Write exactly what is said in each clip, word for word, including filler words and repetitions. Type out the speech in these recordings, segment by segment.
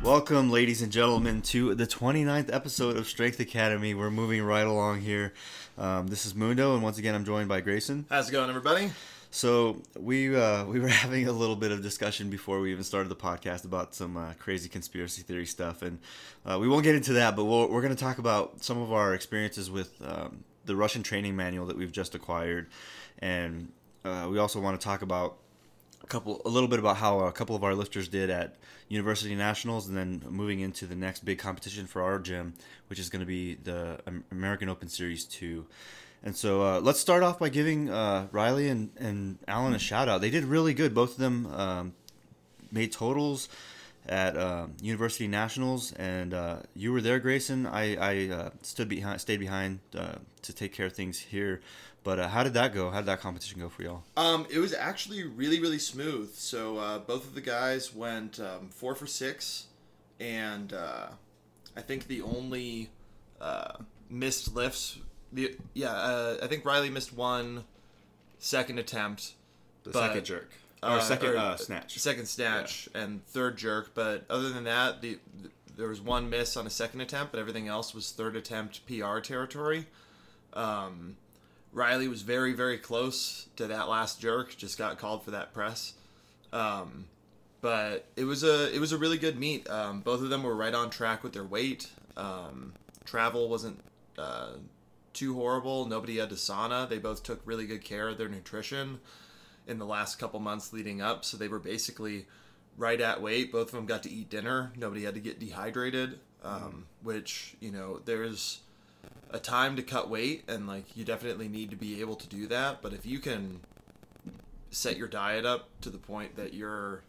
Welcome, ladies and gentlemen, to the twenty-ninth episode of Strength Academy. We're moving right along here. Um, this is Mundo, and once again, I'm joined by Grayson. How's it going, everybody? So we uh, we were having a little bit of discussion before we even started the podcast about some uh, crazy conspiracy theory stuff, and uh, we won't get into that, but we'll, we're going to talk about some of our experiences with um, the Russian training manual that we've just acquired, and uh, we also want to talk about a couple, a little bit about how a couple of our lifters did at University Nationals, and then moving into the next big competition for our gym, which is going to be the American Open Series two. And so uh, let's start off by giving uh, Riley and, and Alan a shout out. They did really good. Both of them um, made totals at uh, University Nationals, and uh, you were there, Grayson. I, I uh, stood behind, stayed behind uh, to take care of things here. But uh, how did that go? How did that competition go for y'all? Um, it was actually really, really smooth. So uh, both of the guys went um, four for six, and uh, I think the only uh, missed lifts. The, yeah, uh, I think Riley missed one second attempt. The but, second jerk. Or uh, second or uh, snatch. Second snatch yeah. and third jerk. But other than that, the, the there was one miss on a second attempt, but everything else was third attempt P R territory. Um, Riley was very, very close to that last jerk. Just got called for that press. Um, but it was a it was a really good meet. Um, both of them were right on track with their weight. Um, travel wasn't Uh, too horrible. Nobody had to sauna. They both took really good care of their nutrition in the last couple months leading up, so they were basically right at weight. Both of them got to eat dinner. Nobody had to get dehydrated, um, mm. which, you know, there's a time to cut weight, and like you definitely need to be able to do that. But if you can set your diet up to the point that you're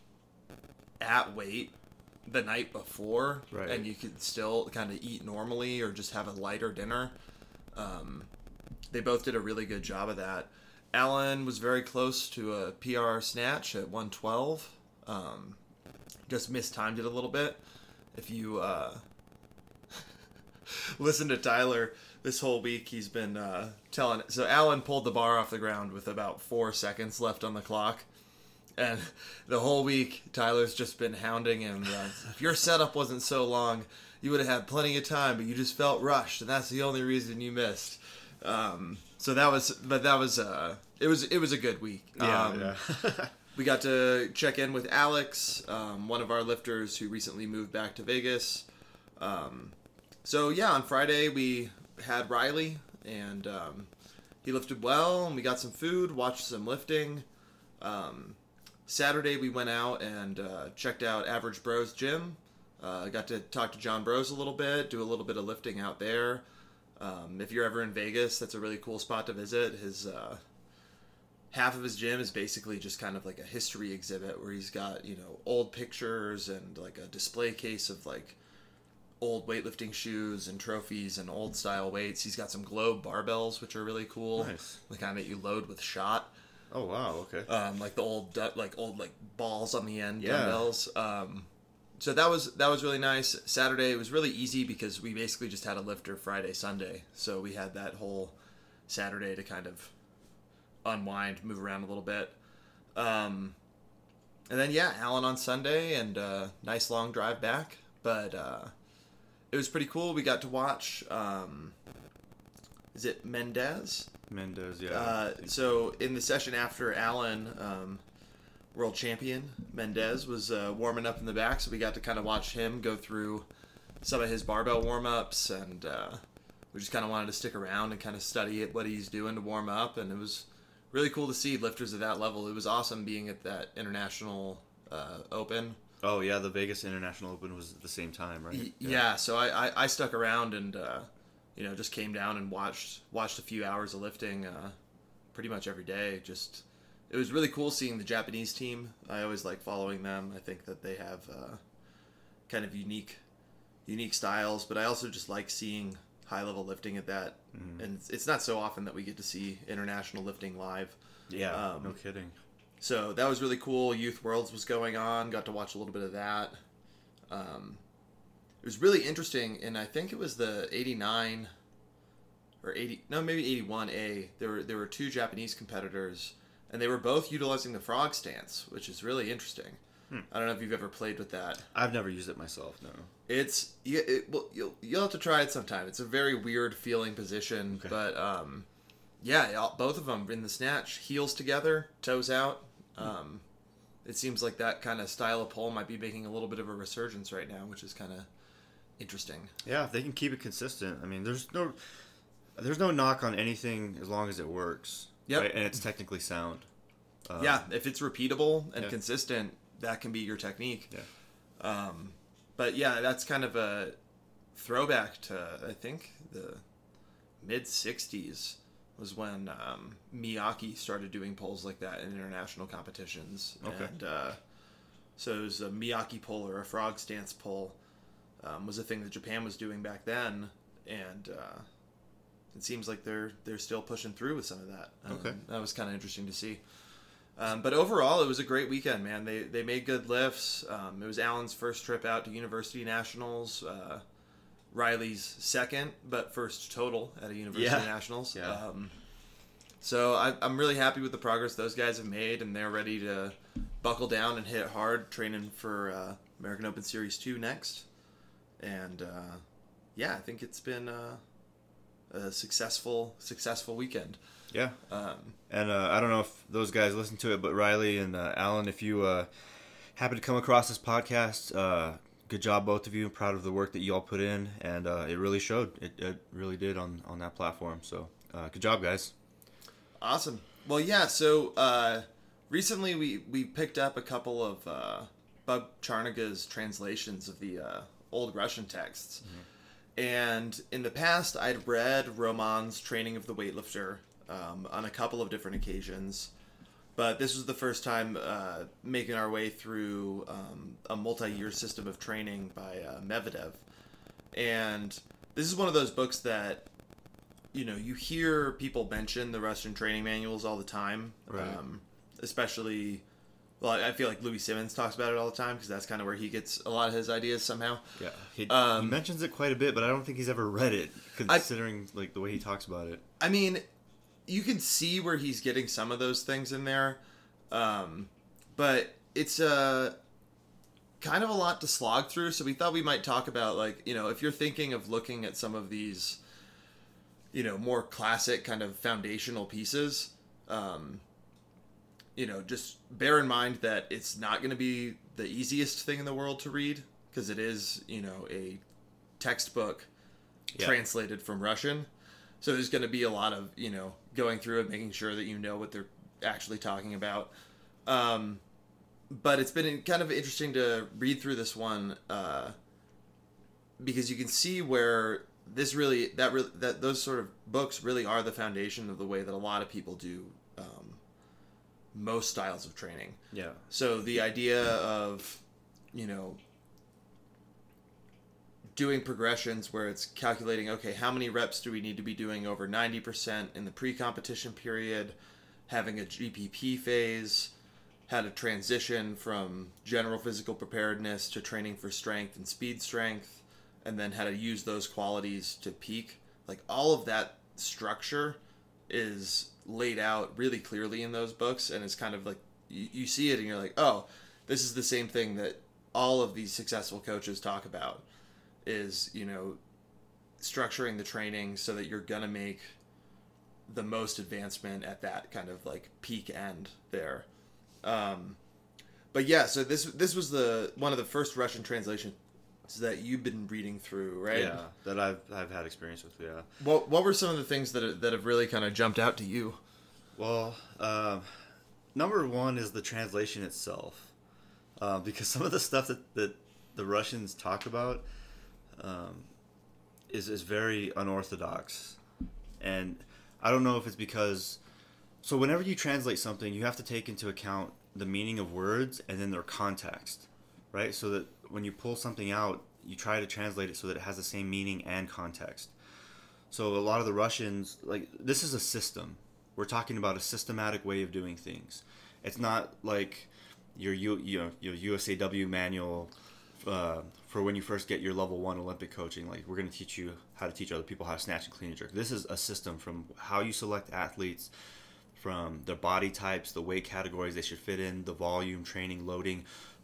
at weight the night before, right, and you can still kind of eat normally or just have a lighter dinner, Um, they both did a really good job of that. Alan was very close to a P R snatch at one twelve. Um, just mistimed it a little bit. If you uh, listen to Tyler this whole week, he's been uh, telling... So Alan pulled the bar off the ground with about four seconds left on the clock. And the whole week, Tyler's just been hounding him. Uh, if your setup wasn't so long, you would have had plenty of time, but you just felt rushed, and that's the only reason you missed. Um, so that was, but that was, uh, it was, it was a good week. Yeah, um, yeah. We got to check in with Alex, um, one of our lifters who recently moved back to Vegas. Um, so yeah, on Friday we had Riley, and um, he lifted well, and we got some food, watched some lifting. Um, Saturday we went out and uh, checked out Average Bros Gym. I uh, got to talk to John Bros a little bit, do a little bit of lifting out there. Um, if you're ever in Vegas, that's a really cool spot to visit. His uh, half of his gym is basically just kind of like a history exhibit where he's got, you know, old pictures and like a display case of like old weightlifting shoes and trophies and old style weights. He's got some Globe barbells, which are really cool. Nice. The kind that you load with shot. Oh wow, okay. Um, like the old like old like balls on the end, yeah. dumbbells. Um, So that was that was really nice. Saturday was really easy because we basically just had a lifter Friday, Sunday. So we had that whole Saturday to kind of unwind, move around a little bit. Um, and then, yeah, Alan on Sunday and uh, nice long drive back. But uh, it was pretty cool. We got to watch, um, is it Mendez? Mendez, yeah. Uh, so in the session after Alan... Um, world champion Mendez was uh, warming up in the back, so we got to kind of watch him go through some of his barbell warm-ups, and uh, we just kind of wanted to stick around and kind of study what he's doing to warm up, and it was really cool to see lifters at that level. It was awesome being at that international uh, open. Oh yeah, the Vegas International Open was at the same time, right? Y- yeah. yeah, so I, I, I stuck around and uh, you know, just came down and watched watched a few hours of lifting uh, pretty much every day. Just It was really cool seeing the Japanese team. I always like following them. I think that they have uh, kind of unique unique styles, but I also just like seeing high-level lifting at that. Mm-hmm. And it's not so often that we get to see international lifting live. Yeah, um, no kidding. So that was really cool. Youth Worlds was going on. Got to watch a little bit of that. Um, it was really interesting, and I think it was the eighty-nine or eighty, no, maybe eighty-one A. There were there were two Japanese competitors, and they were both utilizing the frog stance, which is really interesting. Hmm. I don't know if you've ever played with that. I've never used it myself. No. It's you. It, well, you'll you'll have to try it sometime. It's a very weird feeling position, okay. but um, yeah, both of them in the snatch, heels together, toes out. Um, it seems like that kind of style of pull might be making a little bit of a resurgence right now, which is kind of interesting. Yeah, if they can keep it consistent. I mean, there's no there's no knock on anything as long as it works. Yep. Right? And it's technically sound. Um, yeah, if it's repeatable and yeah. consistent, that can be your technique. Yeah. Um, but yeah, that's kind of a throwback to, I think, the mid sixties was when um, Miyake started doing pulls like that in international competitions. Okay. And uh, so it was a Miyake pull or a frog stance pull um, was a thing that Japan was doing back then. And uh, it seems like they're they're still pushing through with some of that. Um, okay. That was kind of interesting to see. Um, but overall, it was a great weekend, man. They they made good lifts. Um, it was Alan's first trip out to University Nationals. Uh, Riley's second, but first total at a University yeah. Nationals. Yeah. Um, so I, I'm really happy with the progress those guys have made, and they're ready to buckle down and hit hard, training for uh, American Open Series two next. And uh, yeah, I think it's been uh, a successful successful weekend. Yeah. Um, and uh, I don't know if those guys listen to it, but Riley and uh, Alan, if you uh, happen to come across this podcast, uh, good job, both of you. I'm proud of the work that you all put in, and uh, it really showed. It, it really did on, on that platform. So uh, good job, guys. Awesome. Well, yeah, so uh, recently we, we picked up a couple of uh, Bub Charnaga's translations of the uh, old Russian texts. Mm-hmm. And in the past, I'd read Roman's Training of the Weightlifter um, on a couple of different occasions. But this was the first time uh, making our way through um, a multi-year system of training by uh, Medvedev. And this is one of those books that, you know, you hear people mention the Russian training manuals all the time. Right. Um, especially, well, I feel like Louis Simmons talks about it all the time because that's kind of where he gets a lot of his ideas somehow. Yeah, he, um, he mentions it quite a bit, but I don't think he's ever read it, considering I, like the way he talks about it. I mean, you can see where he's getting some of those things in there, um, but it's a kind of a lot to slog through. So we thought we might talk about, like, you know, if you're thinking of looking at some of these, you know, more classic kind of foundational pieces, um, you know, just bear in mind that it's not going to be the easiest thing in the world to read because it is, you know, a textbook yeah. translated from Russian. So there's going to be a lot of, you know, going through it, making sure that you know what they're actually talking about. Um, but it's been kind of interesting to read through this one uh, because you can see where this really, that really, that those sort of books really are the foundation of the way that a lot of people do um, most styles of training. Yeah. So the idea of, you know, doing progressions where it's calculating, okay, how many reps do we need to be doing over ninety percent in the pre-competition period, having a G P P phase, how to transition from general physical preparedness to training for strength and speed strength, and then how to use those qualities to peak. Like, all of that structure is laid out really clearly in those books, and it's kind of like, you, you see it and you're like, oh, this is the same thing that all of these successful coaches talk about. Is, you know, structuring the training so that you're gonna make the most advancement at that kind of like peak end there. Um, but yeah, so this this was the one of the first Russian translations that you've been reading through, right? Yeah, that I've I've had experience with. Yeah. What what were some of the things that that have really kind of jumped out to you? Well, um, number one is the translation itself, uh, because some of the stuff that, that the Russians talk about. Um, is is very unorthodox, and I don't know if it's because so whenever you translate something, you have to take into account the meaning of words and then their context, right? So that when you pull something out, you try to translate it so that it has the same meaning and context. So a lot of the Russians, like, this is a system. We're talking about a systematic way of doing things. It's not like your U, you know, your U S A W manual. Uh, for when you first get your level one Olympic coaching, like, we're going to teach you how to teach other people how to snatch and clean and jerk. This is a system from how you select athletes, from their body types, the weight categories they should fit in, the volume, training, loading,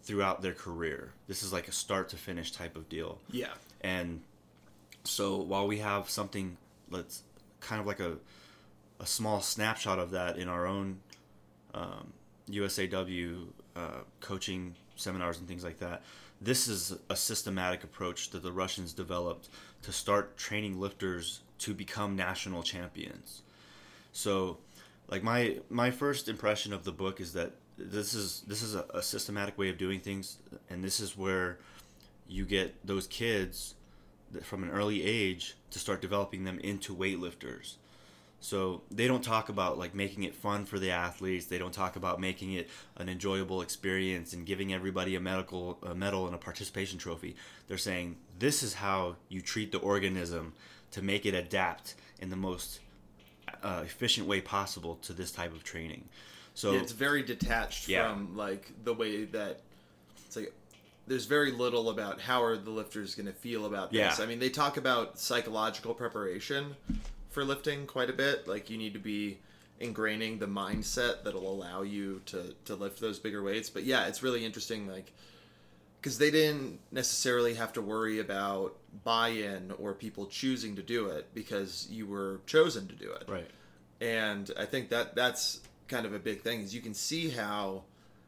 throughout their career. This is like a start to finish type of deal. Yeah. And so while we have something that's kind of like a a small snapshot of that in our own um, U S A W uh, coaching seminars and things like that, this is a systematic approach that the Russians developed to start training lifters to become national champions. So, like my my first impression of the book is that this is this is a, a systematic way of doing things, and this is where you get those kids that from an early age to start developing them into weightlifters. So they don't talk about like making it fun for the athletes. They don't talk about making it an enjoyable experience and giving everybody a medical a medal and a participation trophy. They're saying this is how you treat the organism to make it adapt in the most uh, efficient way possible to this type of training. So yeah, it's very detached yeah. from like the way that it's like there's very little about how are the lifters going to feel about this. Yeah. I mean, they talk about psychological preparation for lifting quite a bit. Like you need to be ingraining the mindset that'll allow you to, to lift those bigger weights. But yeah, it's really interesting, like, because they didn't necessarily have to worry about buy-in or people choosing to do it because you were chosen to do it. Right. And I think that that's kind of a big thing is you can see how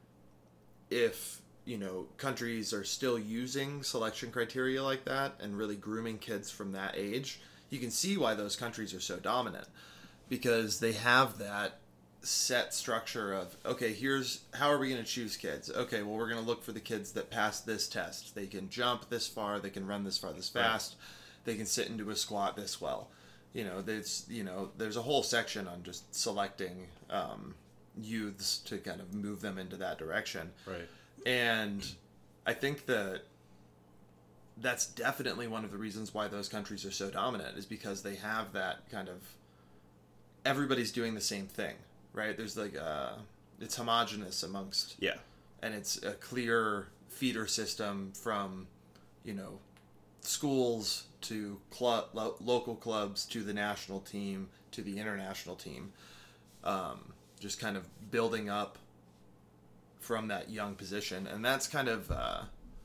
if, you know, countries are still using selection criteria like that and really grooming kids from that age, you can see why those countries are so dominant because they have that set structure of, okay, here's how are we going to choose kids? Okay, well, we're going to look for the kids that pass this test. They can jump this far, they can run this far, this fast, right. They can sit into a squat this well. You know, there's, you know, there's a whole section on just selecting um, youths to kind of move them into that direction. Right. And I think that that's definitely one of the reasons why those countries are so dominant is because they have that kind of everybody's doing the same thing, right? There's like a, it's homogenous amongst, yeah, and it's a clear feeder system from, you know, schools to club, lo- local clubs to the national team to the international team, um, just kind of building up from that young position, and that's kind of. Uh,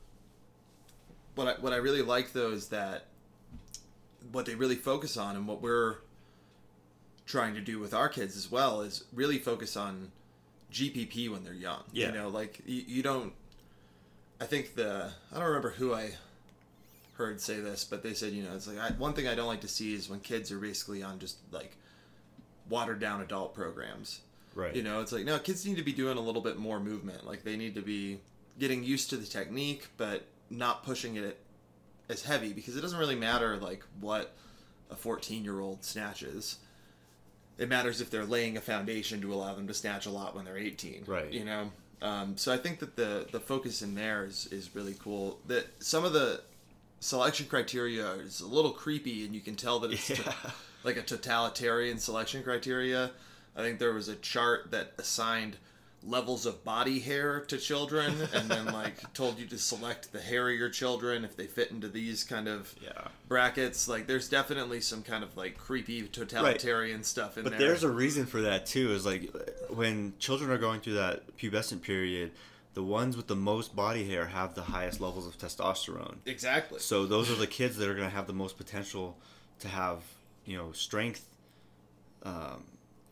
What I, what I really like, though, is that what they really focus on and what we're trying to do with our kids as well is really focus on G P P when they're young. Yeah. You know, like, you, you don't... I think the... I don't remember who I heard say this, but they said, you know, it's like, I, one thing I don't like to see is when kids are basically on just, like, watered-down adult programs. Right. You know, it's like, no, kids need to be doing a little bit more movement. Like, they need to be getting used to the technique, but not pushing it as heavy because it doesn't really matter like what a fourteen year old snatches. It matters if they're laying a foundation to allow them to snatch a lot when they're eighteen. Right. You know? Um, so I think that the, the focus in there is, is really cool. That some of the selection criteria is a little creepy and you can tell that it's yeah. to, like a totalitarian selection criteria. I think there was a chart that assigned levels of body hair to children and then like told you to select the hairier children if they fit into these kind of yeah. brackets. Like there's definitely some kind of like creepy totalitarian right. stuff in but there. But there's a reason for that too, is like when children are going through that pubescent period, the ones with the most body hair have the highest levels of testosterone. Exactly. So those are the kids that are going to have the most potential to have, you know, strength um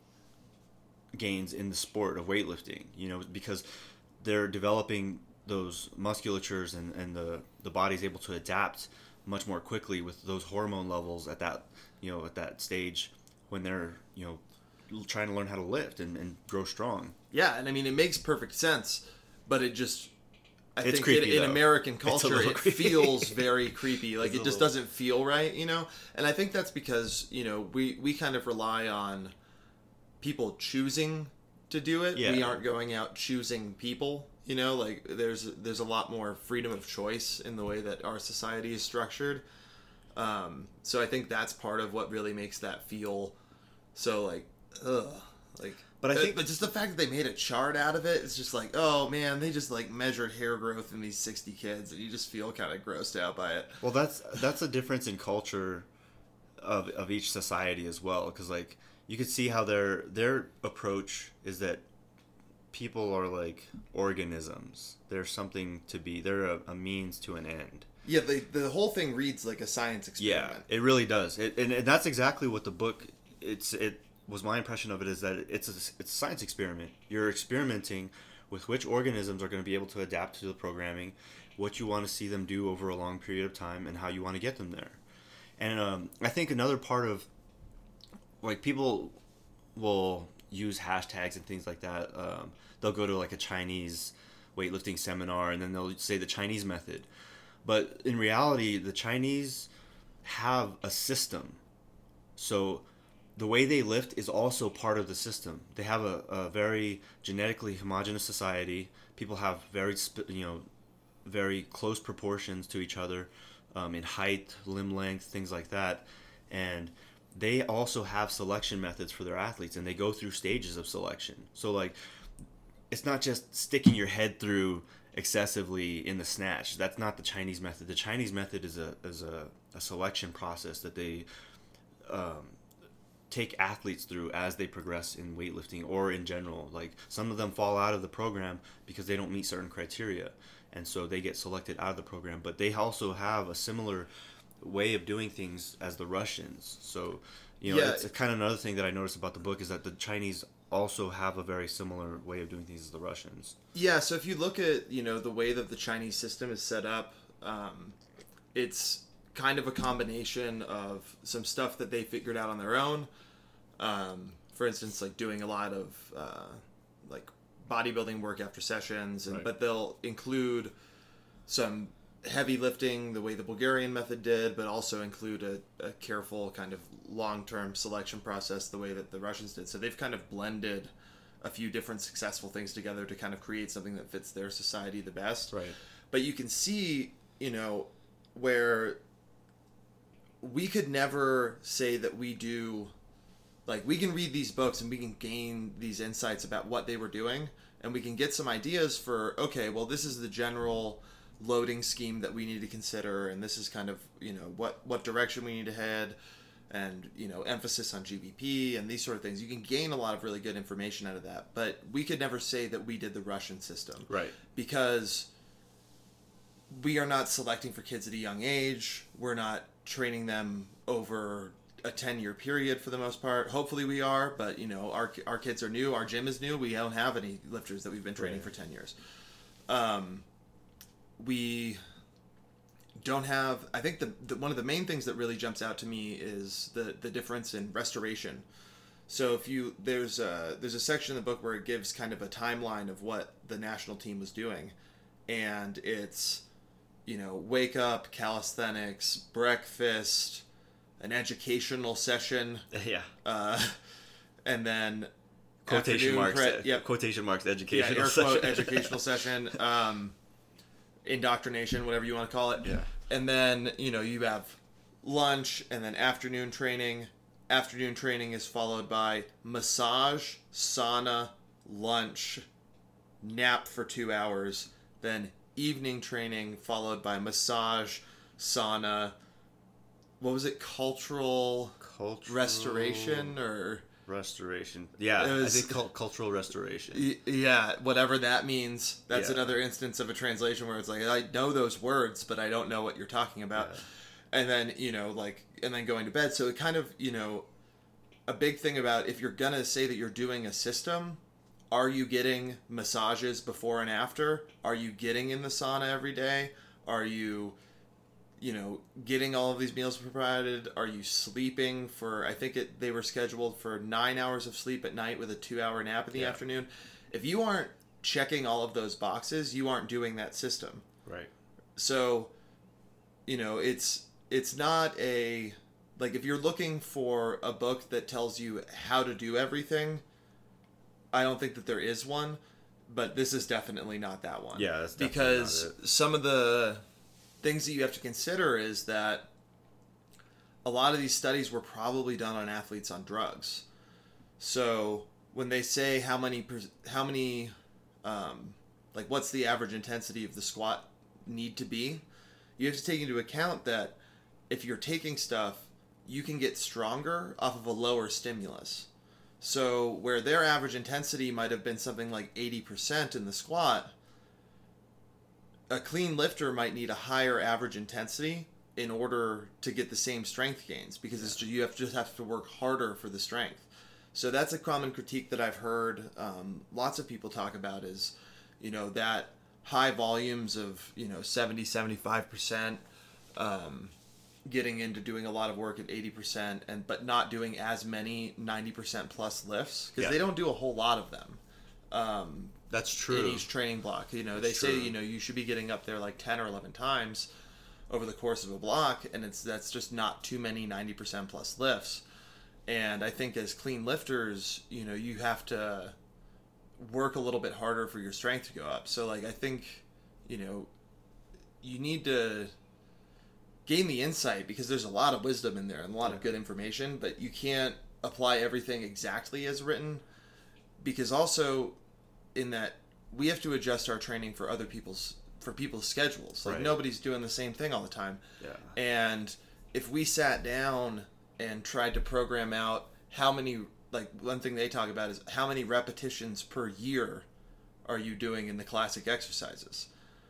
gains in the sport of weightlifting, you know, because they're developing those musculatures and, and the, the body's able to adapt much more quickly with those hormone levels at that, you know, at that stage when they're, you know, trying to learn how to lift and, and grow strong. Yeah, and I mean, it makes perfect sense, but it just, I it's think creepy, in, in American culture, it creepy. feels very creepy. Like, it's it just little... doesn't feel right, you know? And I think that's because, you know, we, we kind of rely on people choosing to do it. Yeah. We aren't going out choosing people, you know, like there's there's a lot more freedom of choice in the way that our society is structured. Um, so I think that's part of what really makes that feel so like, ugh, like. But I think, but just the fact that they made a chart out of it, it's just like, oh man, they just like measured hair growth in these sixty kids, and you just feel kind of grossed out by it. Well, that's that's a difference in culture of of each society as well, because like. You could see how their their approach is that people are like organisms. They're something to be. They're a, a means to an end. Yeah, the the whole thing reads like a science experiment. Yeah, it really does. It, and, and that's exactly what the book. It's it was my impression of it is that it's a, it's a science experiment. You're experimenting with which organisms are going to be able to adapt to the programming, what you want to see them do over a long period of time, and how you want to get them there. And um, I think another part of, like, people will use hashtags and things like that. Um, they'll go to like a Chinese weightlifting seminar and then they'll say the Chinese method. But in reality, the Chinese have a system. So the way they lift is also part of the system. They have a, a very genetically homogeneous society. People have very, you know, very close proportions to each other um, in height, limb length, things like that. And they also have selection methods for their athletes, and they go through stages of selection. So, like, it's not just sticking your head through excessively in the snatch. That's not the Chinese method. The Chinese method is a is a, a selection process that they um, take athletes through as they progress in weightlifting or in general. Like, some of them fall out of the program because they don't meet certain criteria, and so they get selected out of the program. But they also have a similar way of doing things as the Russians. So, you know, yeah. It's kind of another thing that I noticed about the book is that the Chinese also have a very similar way of doing things as the Russians. Yeah, so if you look at, you know, the way that the Chinese system is set up, um, it's kind of a combination of some stuff that they figured out on their own. Um, for instance, like doing a lot of uh, like bodybuilding work after sessions, and, right. but they'll include some heavy lifting the way the Bulgarian method did, but also include a, a careful kind of long-term selection process the way that the Russians did. So they've kind of blended a few different successful things together to kind of create something that fits their society the best. Right. But you can see, you know, where we could never say that we do, like, we can read these books and we can gain these insights about what they were doing, and we can get some ideas for, okay, well, this is the general loading scheme that we need to consider, and this is kind of, you know, what what direction we need to head, and, you know, emphasis on G B P and these sort of things. You can gain a lot of really good information out of that, but we could never say that we did the Russian system, right? Because we are not selecting for kids at a young age. We're not training them over a ten-year period for the most part. Hopefully we are, but, you know, our our kids are new. Our gym is new. We don't have any lifters that we've been training right. for ten years. Um, we don't have, I think the, the one of the main things that really jumps out to me is the the difference in restoration. So if you there's a there's a section in the book where it gives kind of a timeline of what the national team was doing, and it's, you know, wake up, calisthenics, breakfast, an educational session, yeah, uh, and then quotation marks, pre- yep. quotation marks, educational yeah, air session, quote, educational session. Um, indoctrination, whatever you want to call it. Yeah. And then, you know, you have lunch and then afternoon training. Afternoon training is followed by massage, sauna, lunch, nap for two hours. Then evening training followed by massage, sauna. What was it? Cultural, Cultural... restoration or... Restoration. Yeah, was, I think cult- cultural restoration. Y- yeah, whatever that means. That's yeah. another instance of a translation where it's like, I know those words, but I don't know what you're talking about. Yeah. And then, you know, like, and then going to bed. So it kind of, you know, a big thing about if you're going to say that you're doing a system, are you getting massages before and after? Are you getting in the sauna every day? Are you... you know, getting all of these meals provided? Are you sleeping for, I think it they were scheduled for nine hours of sleep at night with a two-hour nap in the yeah. afternoon. If you aren't checking all of those boxes, you aren't doing that system. Right. So, you know, it's it's not a, like, if you're looking for a book that tells you how to do everything, I don't think that there is one, but this is definitely not that one. Yeah, that's definitely because not it. Some of the things that you have to consider is that a lot of these studies were probably done on athletes on drugs. So when they say how many, how many, um, like what's the average intensity of the squat need to be, you have to take into account that if you're taking stuff, you can get stronger off of a lower stimulus. So where their average intensity might have been something like eighty percent in the squat, a clean lifter might need a higher average intensity in order to get the same strength gains, because it's just, you have just have to work harder for the strength. So that's a common critique that I've heard um, lots of people talk about is, you know, that high volumes of, you know, seventy, seventy-five percent, um, getting into doing a lot of work at eighty percent, and but not doing as many ninety percent plus lifts, because Yeah. they don't do a whole lot of them. Um, That's true. in each training block. You know, That's they say, true. you know, you should be getting up there like ten or eleven times over the course of a block, and it's that's just not too many ninety percent plus lifts. And I think as clean lifters, you know, you have to work a little bit harder for your strength to go up. So, like, I think, you know, you need to gain the insight, because there's a lot of wisdom in there and a lot of good information, but you can't apply everything exactly as written, because also in that we have to adjust our training for other people's for people's schedules. Like, Right. nobody's doing the same thing all the time. Yeah. And if we sat down and tried to program out how many, like, one thing they talk about is how many repetitions per year are you doing in the classic exercises.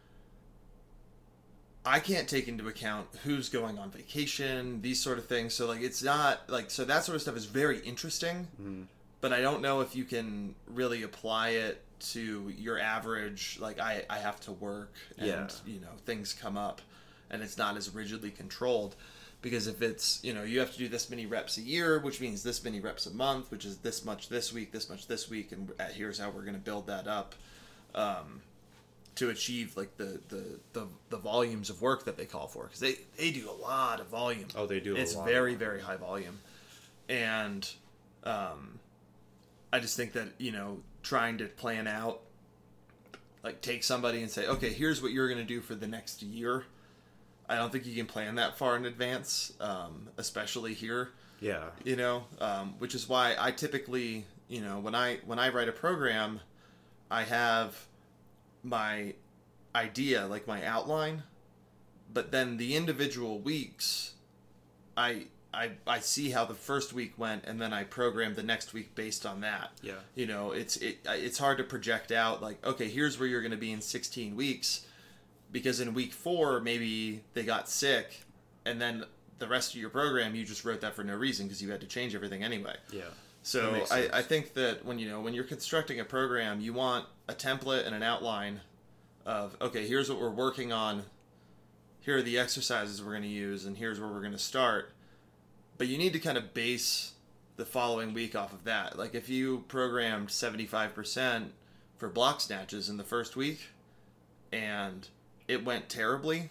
I can't take into account who's going on vacation, these sort of things. So, like, it's not like, so that sort of stuff is very interesting, Mhm. but I don't know if you can really apply it to your average, like, I, I have to work and, Yeah. you know, things come up, and it's not as rigidly controlled. Because if it's, you know, you have to do this many reps a year, which means this many reps a month, which is this much this week, this much this week, and here's how we're going to build that up um, to achieve, like, the, the, the, the volumes of work that they call for. Because they, they do a lot of volume. Oh, they do a It's lot. very, very high volume. And um, I just think that, you know, trying to plan out, like, take somebody and say, okay, here's what you're going to do for the next year. I don't think you can plan that far in advance, um, especially here, Yeah. you know, um, which is why I typically, you know, when I when I write a program, I have my idea, like my outline, but then the individual weeks, I I I see how the first week went, and then I program the next week based on that. Yeah. You know, it's it it's hard to project out, like, okay, here's where you're going to be in sixteen weeks. Because in week four, maybe they got sick, and then the rest of your program, you just wrote that for no reason because you had to change everything anyway. Yeah. So That makes I, sense. I think that when you know when you're constructing a program, you want a template and an outline of, okay, here's what we're working on, here are the exercises we're going to use, and here's where we're going to start. But you need to kind of base the following week off of that. Like, if you programmed seventy-five percent for block snatches in the first week, and it went terribly,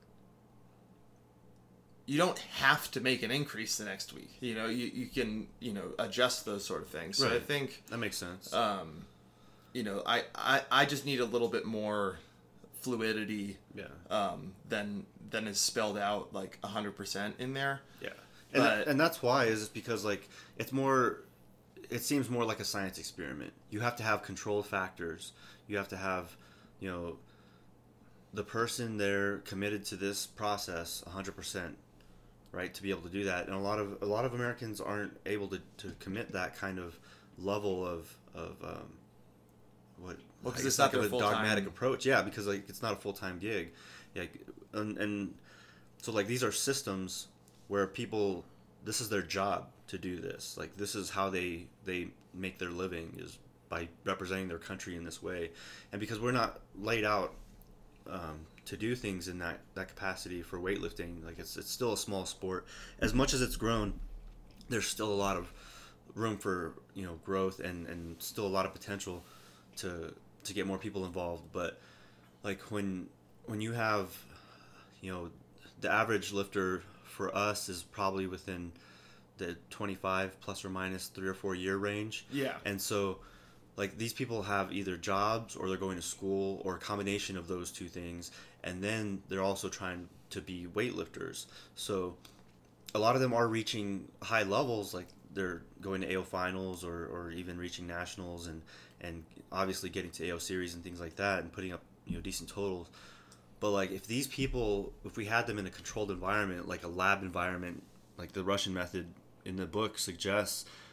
you don't have to make an increase the next week. You know, you, you can, you know, adjust those sort of things. So I Right. think, That makes sense. um, you know, I, I, I just need a little bit more fluidity yeah. um, than than is spelled out like one hundred percent in there. Yeah. And, But- and that's why is because, like, it's more, it seems more like a science experiment. You have to have control factors. You have to have, you know, the person there committed to this process one hundred percent, right, to be able to do that. And a lot of a lot of Americans aren't able to, to commit that kind of level of of um, what Well, 'cause I it's guess not like their of a full-time- dogmatic approach. Yeah, because, like, it's not a full time gig. Yeah, and and so, like, these are systems where people, this is their job to do this. Like, this is how they they make their living, is by representing their country in this way. And because we're not laid out um, to do things in that, that capacity for weightlifting, like, it's it's still a small sport. As much as it's grown, there's still a lot of room for, you know, growth, and, and still a lot of potential to to get more people involved. But, like, when when you have, you know, the average lifter for us is probably within the twenty-five plus or minus three or four year range. Yeah. And so, like, these people have either jobs or they're going to school or a combination of those two things. And then they're also trying to be weightlifters. So a lot of them are reaching high levels, like they're going to A O finals or, or even reaching nationals and, and obviously getting to A O series and things like that and putting up, you know, decent totals. But, like, if these people, if we had them in a controlled environment, like a lab environment, like the Russian method in the book suggests,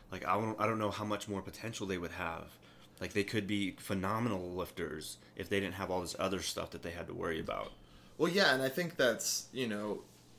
like I don't I don't know how much more potential they would have. Like they could be phenomenal lifters if they didn't have all this other stuff that they had to worry about. Well, yeah, and I think that's, you know,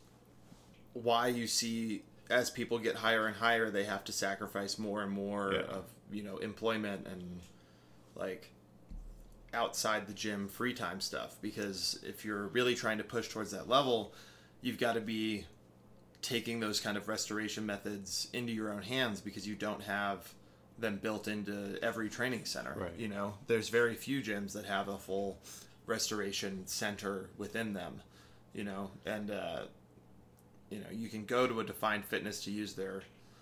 why you see as people get higher and higher, they have to sacrifice more and more Yeah. of, you know, employment and like outside the gym free time stuff, because if you're really trying to push towards that level, you've got to be taking those kind of restoration methods into your own hands, because you don't have them built into every training center. Right. You know, there's very few gyms that have a full restoration center within them, you know, and uh, you know, you can go to a Defined Fitness to use their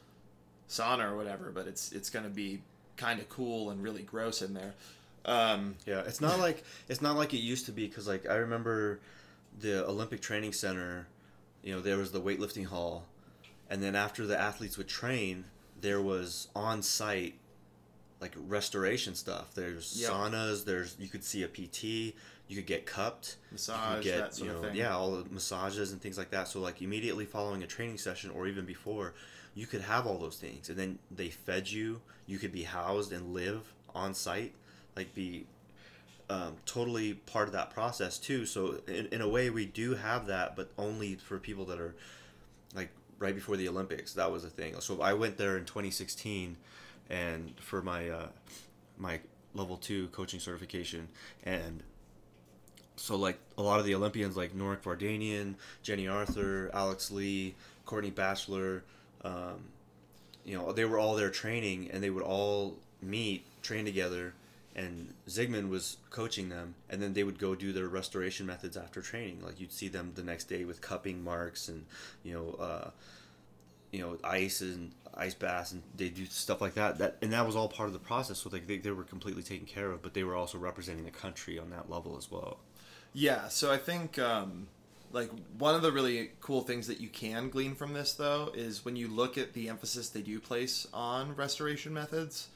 sauna or whatever, but it's it's going to be kind of cool and really gross in there. Um, Yeah, it's not like it's not like it used to be, because like I remember the Olympic Training Center, you know, there was the weightlifting hall, and then after the athletes would train, there was on-site like restoration stuff. There's Yeah. saunas, there's you could see a P T, you could get cupped, you massage, could get, that sort you know, of thing. yeah, all the massages and things like that. So like immediately following a training session or even before, you could have all those things, and then they fed you. You could be housed and live on site, like be um, totally part of that process too. So in, in a way, we do have that, but only for people that are like right before the Olympics. That was a thing. So I went there in twenty sixteen, and for my uh, my level two coaching certification, and so like a lot of the Olympians like Norik Vardanian, Jenny Arthur, Alex Lee, Courtney Batchelor, um, you know, they were all there training, and they would all meet, train together, and Zygmunt was coaching them, and then they would go do their restoration methods after training. Like you'd see them the next day with cupping marks and, you know, uh, you know, ice and ice baths, and they do stuff like that. That and that was all part of the process. So like they, they were completely taken care of, but they were also representing the country on that level as well. Yeah, so I think um, like one of the really cool things that you can glean from this, though, is when you look at the emphasis they do place on restoration methods,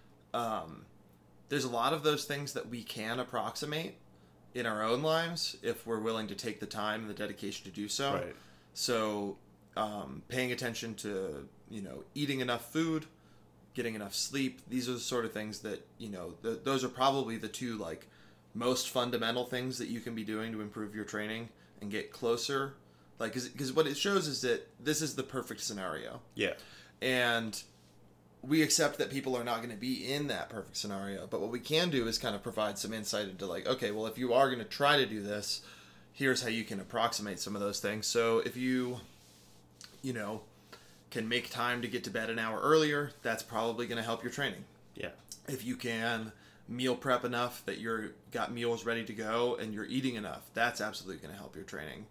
um, there's a lot of those things that we can approximate in our own lives if we're willing to take the time and the dedication to do so. Right. So um, paying attention to, you know, eating enough food, getting enough sleep, these are the sort of things that, you know, th- those are probably the two, like, most fundamental things that you can be doing to improve your training and get closer. Like, because what it shows is that this is the perfect scenario. Yeah. And we accept that people are not going to be in that perfect scenario. But what we can do is kind of provide some insight into, like, okay, well, if you are going to try to do this, here's how you can approximate some of those things. So if you, you know, can make time to get to bed an hour earlier, that's probably going to help your training. Yeah. If you can meal prep enough that you're got meals ready to go and you're eating enough, that's absolutely going to help your training.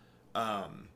Um,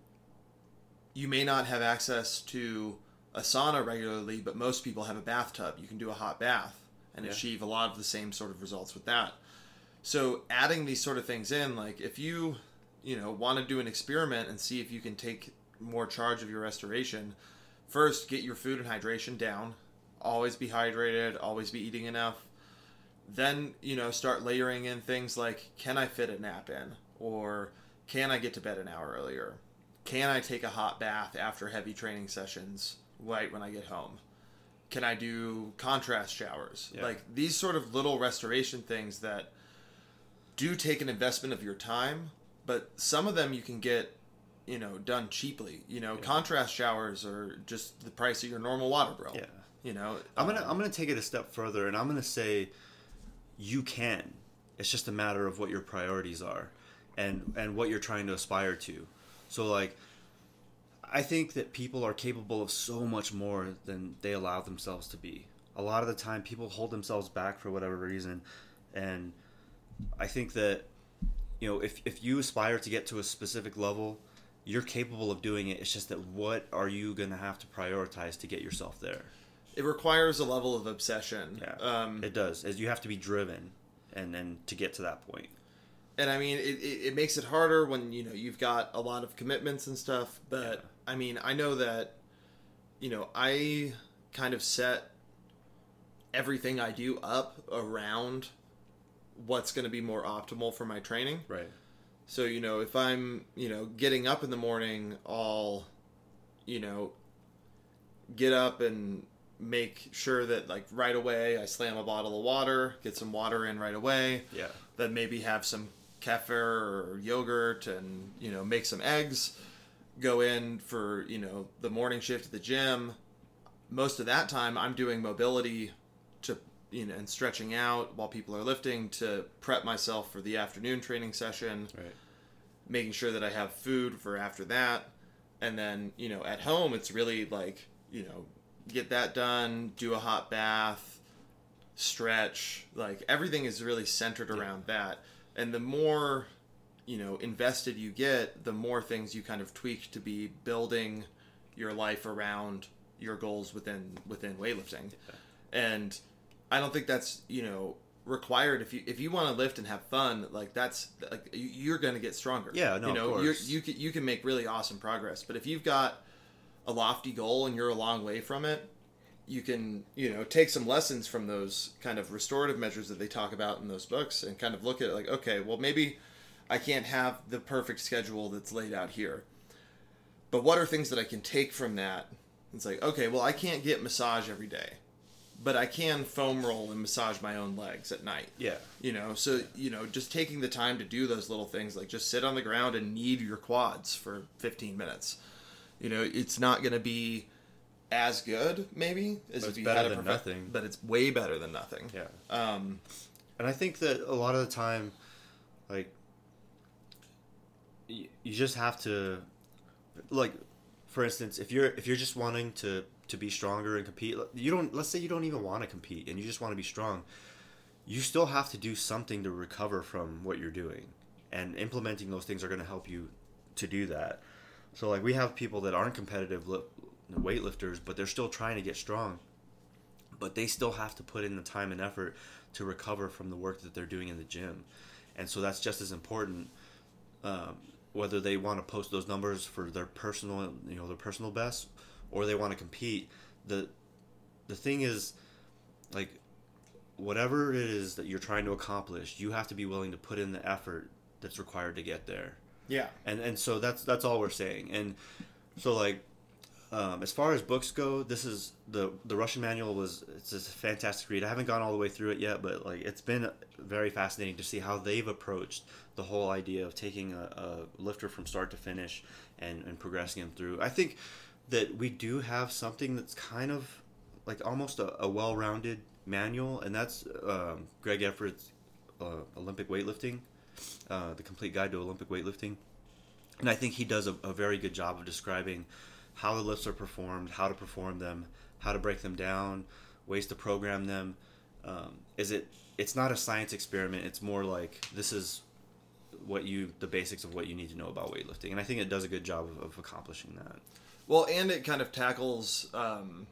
you may not have access to a sauna regularly, but most people have a bathtub. You can do a hot bath and Yeah. achieve a lot of the same sort of results with that. So adding these sort of things in, like if you, you know, want to do an experiment and see if you can take more charge of your restoration, first get your food and hydration down. Always be hydrated, always be eating enough. Then, you know, start layering in things like, can I fit a nap in? Or can I get to bed an hour earlier? Can I take a hot bath after heavy training sessions right when I get home? Can I do contrast showers? Yeah. Like these sort of little restoration things that do take an investment of your time, but some of them you can get, you know, done cheaply. You know, Yeah. contrast showers are just the price of your normal water bill. Yeah. You know, I'm gonna um, I'm gonna take it a step further, and I'm gonna say you can. It's just a matter of what your priorities are, and and what you're trying to aspire to. So like, I think that people are capable of so much more than they allow themselves to be. A lot of the time, people hold themselves back for whatever reason, and I think that, you know, if if you aspire to get to a specific level, you're capable of doing it. It's just that what are you gonna have to prioritize to get yourself there? it requires a level of obsession. Yeah, Um, it does. As you have to be driven, and then to get to that point. and I mean, it, it, it makes it harder when, you know, you've got a lot of commitments and stuff. But Yeah. I mean, I know that, you know, I kind of set everything I do up around what's going to be more optimal for my training. Right. So, you know, if I'm, you know, getting up in the morning, I'll, you know, get up and make sure that like right away I slam a bottle of water, get some water in right away. Yeah. Then maybe have some kefir or yogurt and, you know, make some eggs, go in for, you know, the morning shift at the gym. Most of that time I'm doing mobility to, you know, and stretching out while people are lifting to prep myself for the afternoon training session. Right. Making sure that I have food for after that. And then, you know, at home, it's really like, you know, get that done, do a hot bath, stretch. Like, everything is really centered around that. And the more, you know, invested you get, the more things you kind of tweak to be building your life around your goals within within weightlifting. And I don't think that's, you know, required. If you if you want to lift and have fun, like that's like you're going to get stronger. Yeah, no, you know, of you're, course. you can you can make really awesome progress. But if you've got a lofty goal and you're a long way from it, you can, you know, take some lessons from those kind of restorative measures that they talk about in those books and kind of look at it like, okay, well, maybe I can't have the perfect schedule that's laid out here, but what are things that I can take from that? It's like, okay, well, I can't get massage every day, but I can foam roll and massage my own legs at night. Yeah. You know, so, you know, just taking the time to do those little things, like just sit on the ground and knead your quads for fifteen minutes. You know, it's not going to be as good, maybe, as But if it's you better had a than perfect, nothing. but it's way better than nothing. Yeah. Um, And I think that a lot of the time, like, you, you just have to, like, for instance, if you're if you're just wanting to to be stronger and compete, you don't. Let's say you don't even want to compete and you just want to be strong. You still have to do something to recover from what you're doing, and implementing those things are going to help you to do that. So, like, we have people that aren't competitive li- weightlifters, but they're still trying to get strong. But they still have to put in the time and effort to recover from the work that they're doing in the gym. And so that's just as important, um, whether they want to post those numbers for their personal, you know, their personal best, or they want to compete. The the thing is, like, whatever it is that you're trying to accomplish, you have to be willing to put in the effort that's required to get there. yeah. And and so that's that's all we're saying. And so, like, um, as far as books go, this is the the Russian Manual was it's a fantastic read. I haven't gone all the way through it yet, but like it's been very fascinating to see how they've approached the whole idea of taking a, a lifter from start to finish and, and progressing him through. I think that we do have something that's kind of like almost a, a well-rounded manual, and that's um, Greg Effort's uh, Olympic Weightlifting. Uh, the Complete Guide to Olympic Weightlifting. And I think he does a, a very good job of describing how the lifts are performed, how to perform them, how to break them down, ways to program them. Um, is it? It's not a science experiment. It's more like this is what you, the basics of what you need to know about weightlifting. And I think it does a good job of, of accomplishing that. Well, and it kind of tackles um,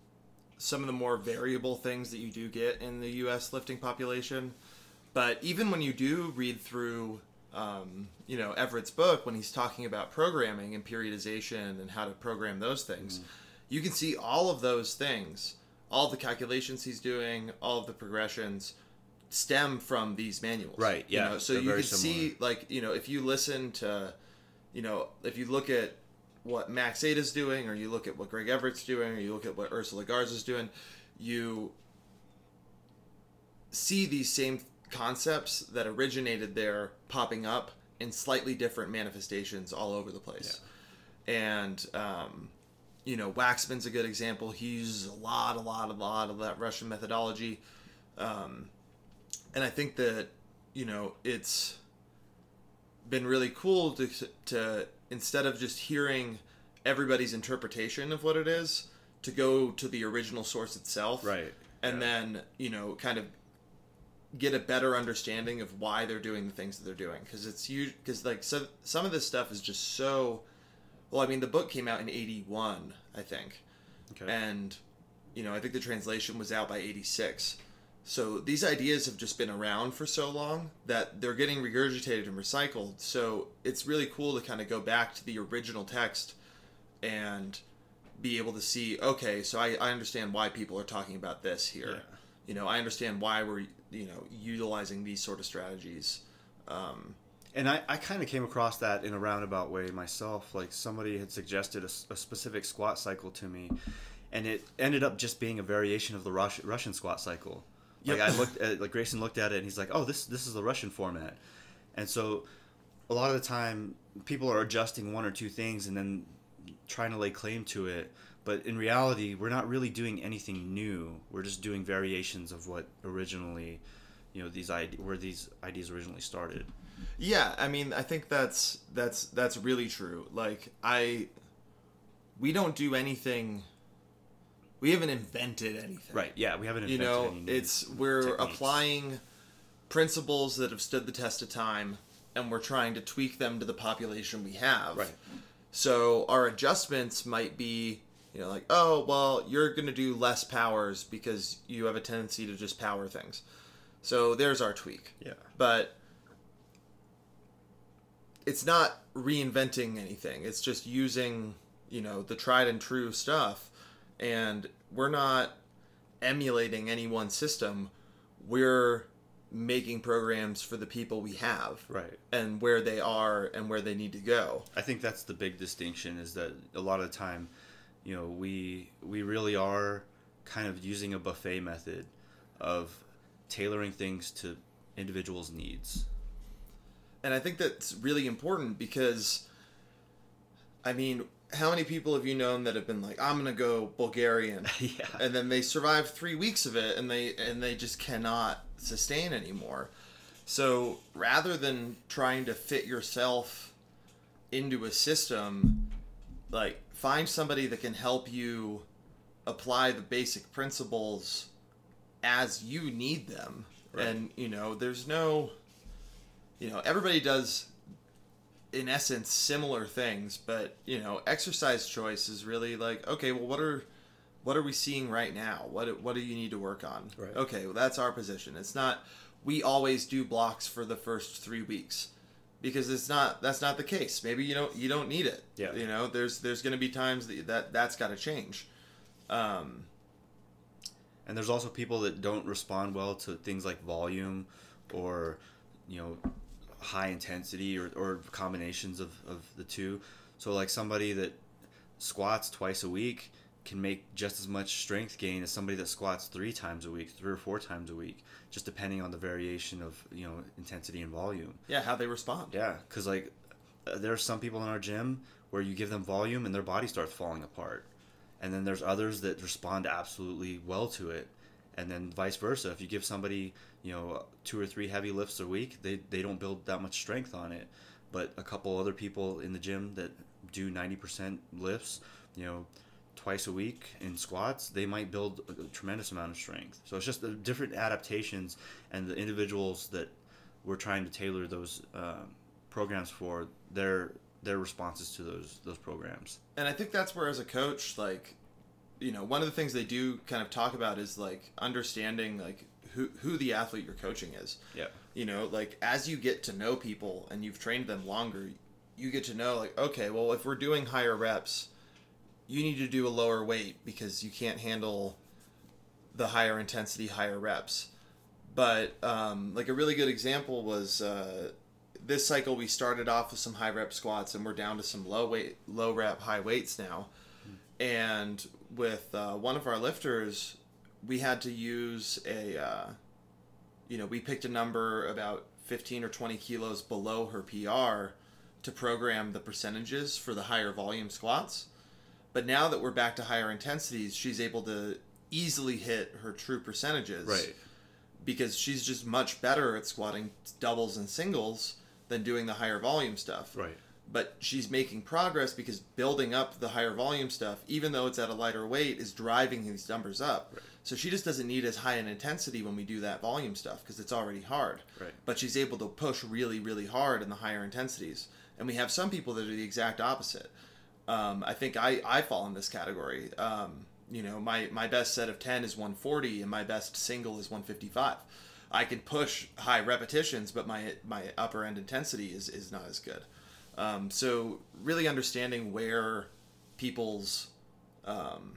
some of the more variable things that you do get in the U S lifting population. But even when you do read through, um, you know, Everett's book, when he's talking about programming and periodization and how to program those things, mm-hmm. you can see all of those things, all of the calculations he's doing, all of the progressions stem from these manuals. Right, yeah. You know? So They're you very can similar. see, like, you know, if you listen to, you know, if you look at what Max Ada's doing, or you look at what Greg Everett's doing, or you look at what Ursula Garza's doing, you see these same concepts that originated there popping up in slightly different manifestations all over the place. Yeah. And, um, you know, Waxman's a good example. He uses a lot, a lot, a lot of that Russian methodology. Um, and I think that, you know, it's been really cool to, to, instead of just hearing everybody's interpretation of what it is, to go to the original source itself. Right. And yeah. then, you know, kind of get a better understanding of why they're doing the things that they're doing. Because it's huge, because like so, some of this stuff is just so, well, I mean, the book came out in eighty-one, I think. Okay. And, you know, I think the translation was out by eighty-six. So these ideas have just been around for so long that they're getting regurgitated and recycled. So it's really cool to kind of go back to the original text and be able to see, okay, so I, I understand why people are talking about this here. Yeah. You know, I understand why we're, you know, utilizing these sort of strategies. Um, and I, I kind of came across that in a roundabout way myself. Like somebody had suggested a, a specific squat cycle to me. and it ended up just being a variation of the Rus- Russian squat cycle. Like Yep. I looked at, like Grayson looked at it and he's like, oh, this this is the Russian format, and so a lot of the time people are adjusting one or two things and then trying to lay claim to it. But in reality, we're not really doing anything new. We're just doing variations of what originally, you know, these ide- where these ideas originally started. Yeah, I mean, I think that's that's that's really true. Like I, we don't do anything. We haven't invented anything. Right. Yeah, we haven't You invented know, any new it's we're techniques. applying principles that have stood the test of time, and we're trying to tweak them to the population we have. Right. So our adjustments might be, you know, like, oh, well, you're going to do less powers because you have a tendency to just power things. So there's our tweak. Yeah. But it's not reinventing anything. It's just using, you know, the tried and true stuff. And we're not emulating any one system. We're making programs for the people we have. Right. And where they are and where they need to go. I think that's the big distinction, is that a lot of the time, you know, we we really are kind of using a buffet method of tailoring things to individuals' needs. And I think that's really important because, I mean, how many people have you known that have been like, I'm going to go Bulgarian. Yeah. And then they survive three weeks of it and they and they just cannot sustain anymore. So rather than trying to fit yourself into a system, like find somebody that can help you apply the basic principles as you need them. Right. And, you know, there's no, you know, everybody does, in essence, similar things, but, you know, exercise choice is really like, okay, well, what are, what are we seeing right now? What, what do you need to work on? Right. Okay, well, that's our position. It's not, we always do blocks for the first three weeks. Because it's not, that's not the case. Maybe you don't, you don't need it. Yeah. You know, there's, there's going to be times that, that that's got to change. Um, And there's also people that don't respond well to things like volume or, you know, high intensity or, or combinations of, of the two. So like somebody that squats twice a week can make just as much strength gain as somebody that squats three times a week, three or four times a week, just depending on the variation of, you know, intensity and volume. yeah, how they respond. Yeah, because like uh, there are some people in our gym where you give them volume and their body starts falling apart. And then there's others that respond absolutely well to it. And then vice versa. If you give somebody, you know, two or three heavy lifts a week, they, they don't build that much strength on it. But a couple other people in the gym that do ninety percent lifts, you know, twice a week in squats, they might build a tremendous amount of strength. So it's just the different adaptations and the individuals that we're trying to tailor those uh, programs for, their their responses to those those programs. And I think that's where, as a coach, like, you know, one of the things they do kind of talk about is like understanding like who who the athlete you're coaching is. Yeah. You know, like as you get to know people and you've trained them longer, you get to know like, okay, well, if we're doing higher reps, you need to do a lower weight because you can't handle the higher intensity, higher reps. But um, like a really good example was uh, this cycle we started off with some high rep squats and we're down to some low weight, low rep, high weights now. Mm. And with uh, one of our lifters, we had to use a, uh, you know, we picked a number about fifteen or twenty kilos below her P R to program the percentages for the higher volume squats. But now that we're back to higher intensities, she's able to easily hit her true percentages. Right. Because she's just much better at squatting doubles and singles than doing the higher volume stuff. Right. But she's making progress because building up the higher volume stuff, even though it's at a lighter weight, is driving these numbers up. Right. So she just doesn't need as high an intensity when we do that volume stuff because it's already hard. Right. But she's able to push really, really hard in the higher intensities. And we have some people that are the exact opposite. Um, I think I, I fall in this category. Um, you know, my, my best set of ten is one forty and my best single is one fifty-five. I can push high repetitions, but my my upper end intensity is, is not as good. Um, so really understanding where people's um,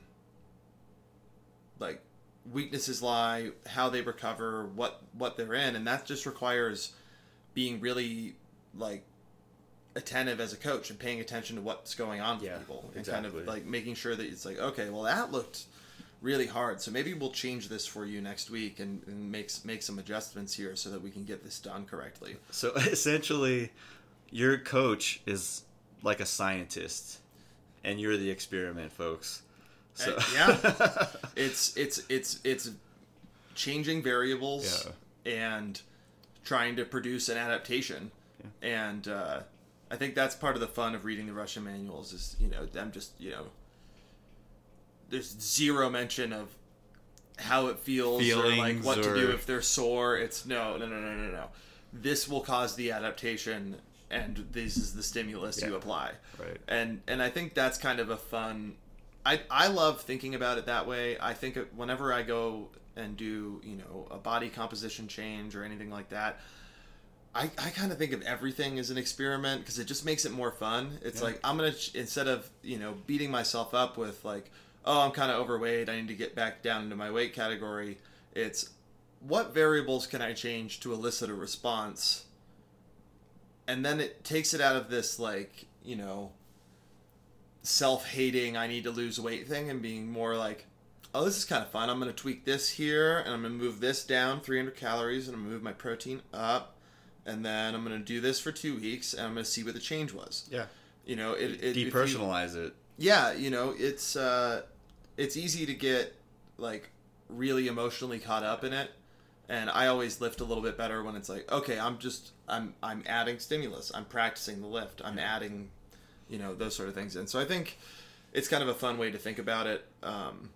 like weaknesses lie, how they recover, what what they're in, and that just requires being really like attentive as a coach and paying attention to what's going on with Yeah, people and exactly. kind of like making sure that it's like, okay, well that looked really hard, so maybe we'll change this for you next week and, and make make some adjustments here so that we can get this done correctly. So essentially, your coach is like a scientist, and you're the experiment, folks. So Uh, yeah, it's it's it's it's changing variables Yeah. and trying to produce an adaptation, Yeah. and uh, I think that's part of the fun of reading the Russian manuals. Is you know them just you know there's zero mention of how it feels or like Feelings what to do or- if they're sore. It's no no no no no no. This will cause the adaptation, and this is the stimulus you Yeah. apply. Right. And and I think that's kind of a fun. I I love thinking about it that way. I think it- whenever I go and do you know a body composition change or anything like that, I, I kind of think of everything as an experiment because it just makes it more fun. It's Yeah. like I'm gonna ch- instead of you know beating myself up with like, oh, I'm kind of overweight, I need to get back down into my weight category. It's what variables can I change to elicit a response, and then it takes it out of this like you know self-hating I need to lose weight thing and being more like, oh, this is kind of fun. I'm gonna tweak this here and I'm gonna move this down three hundred calories and I'm gonna move my protein up. And then I'm going to do this for two weeks, and I'm going to see what the change was. Yeah. You know, it, it if you- Depersonalize it. yeah, you know, it's uh, it's easy to get like really emotionally caught up in it, and I always lift a little bit better when it's like, okay, I'm just I'm I'm adding stimulus, I'm practicing the lift, I'm adding, you know, those sort of things. And so I think it's kind of a fun way to think about it. Um,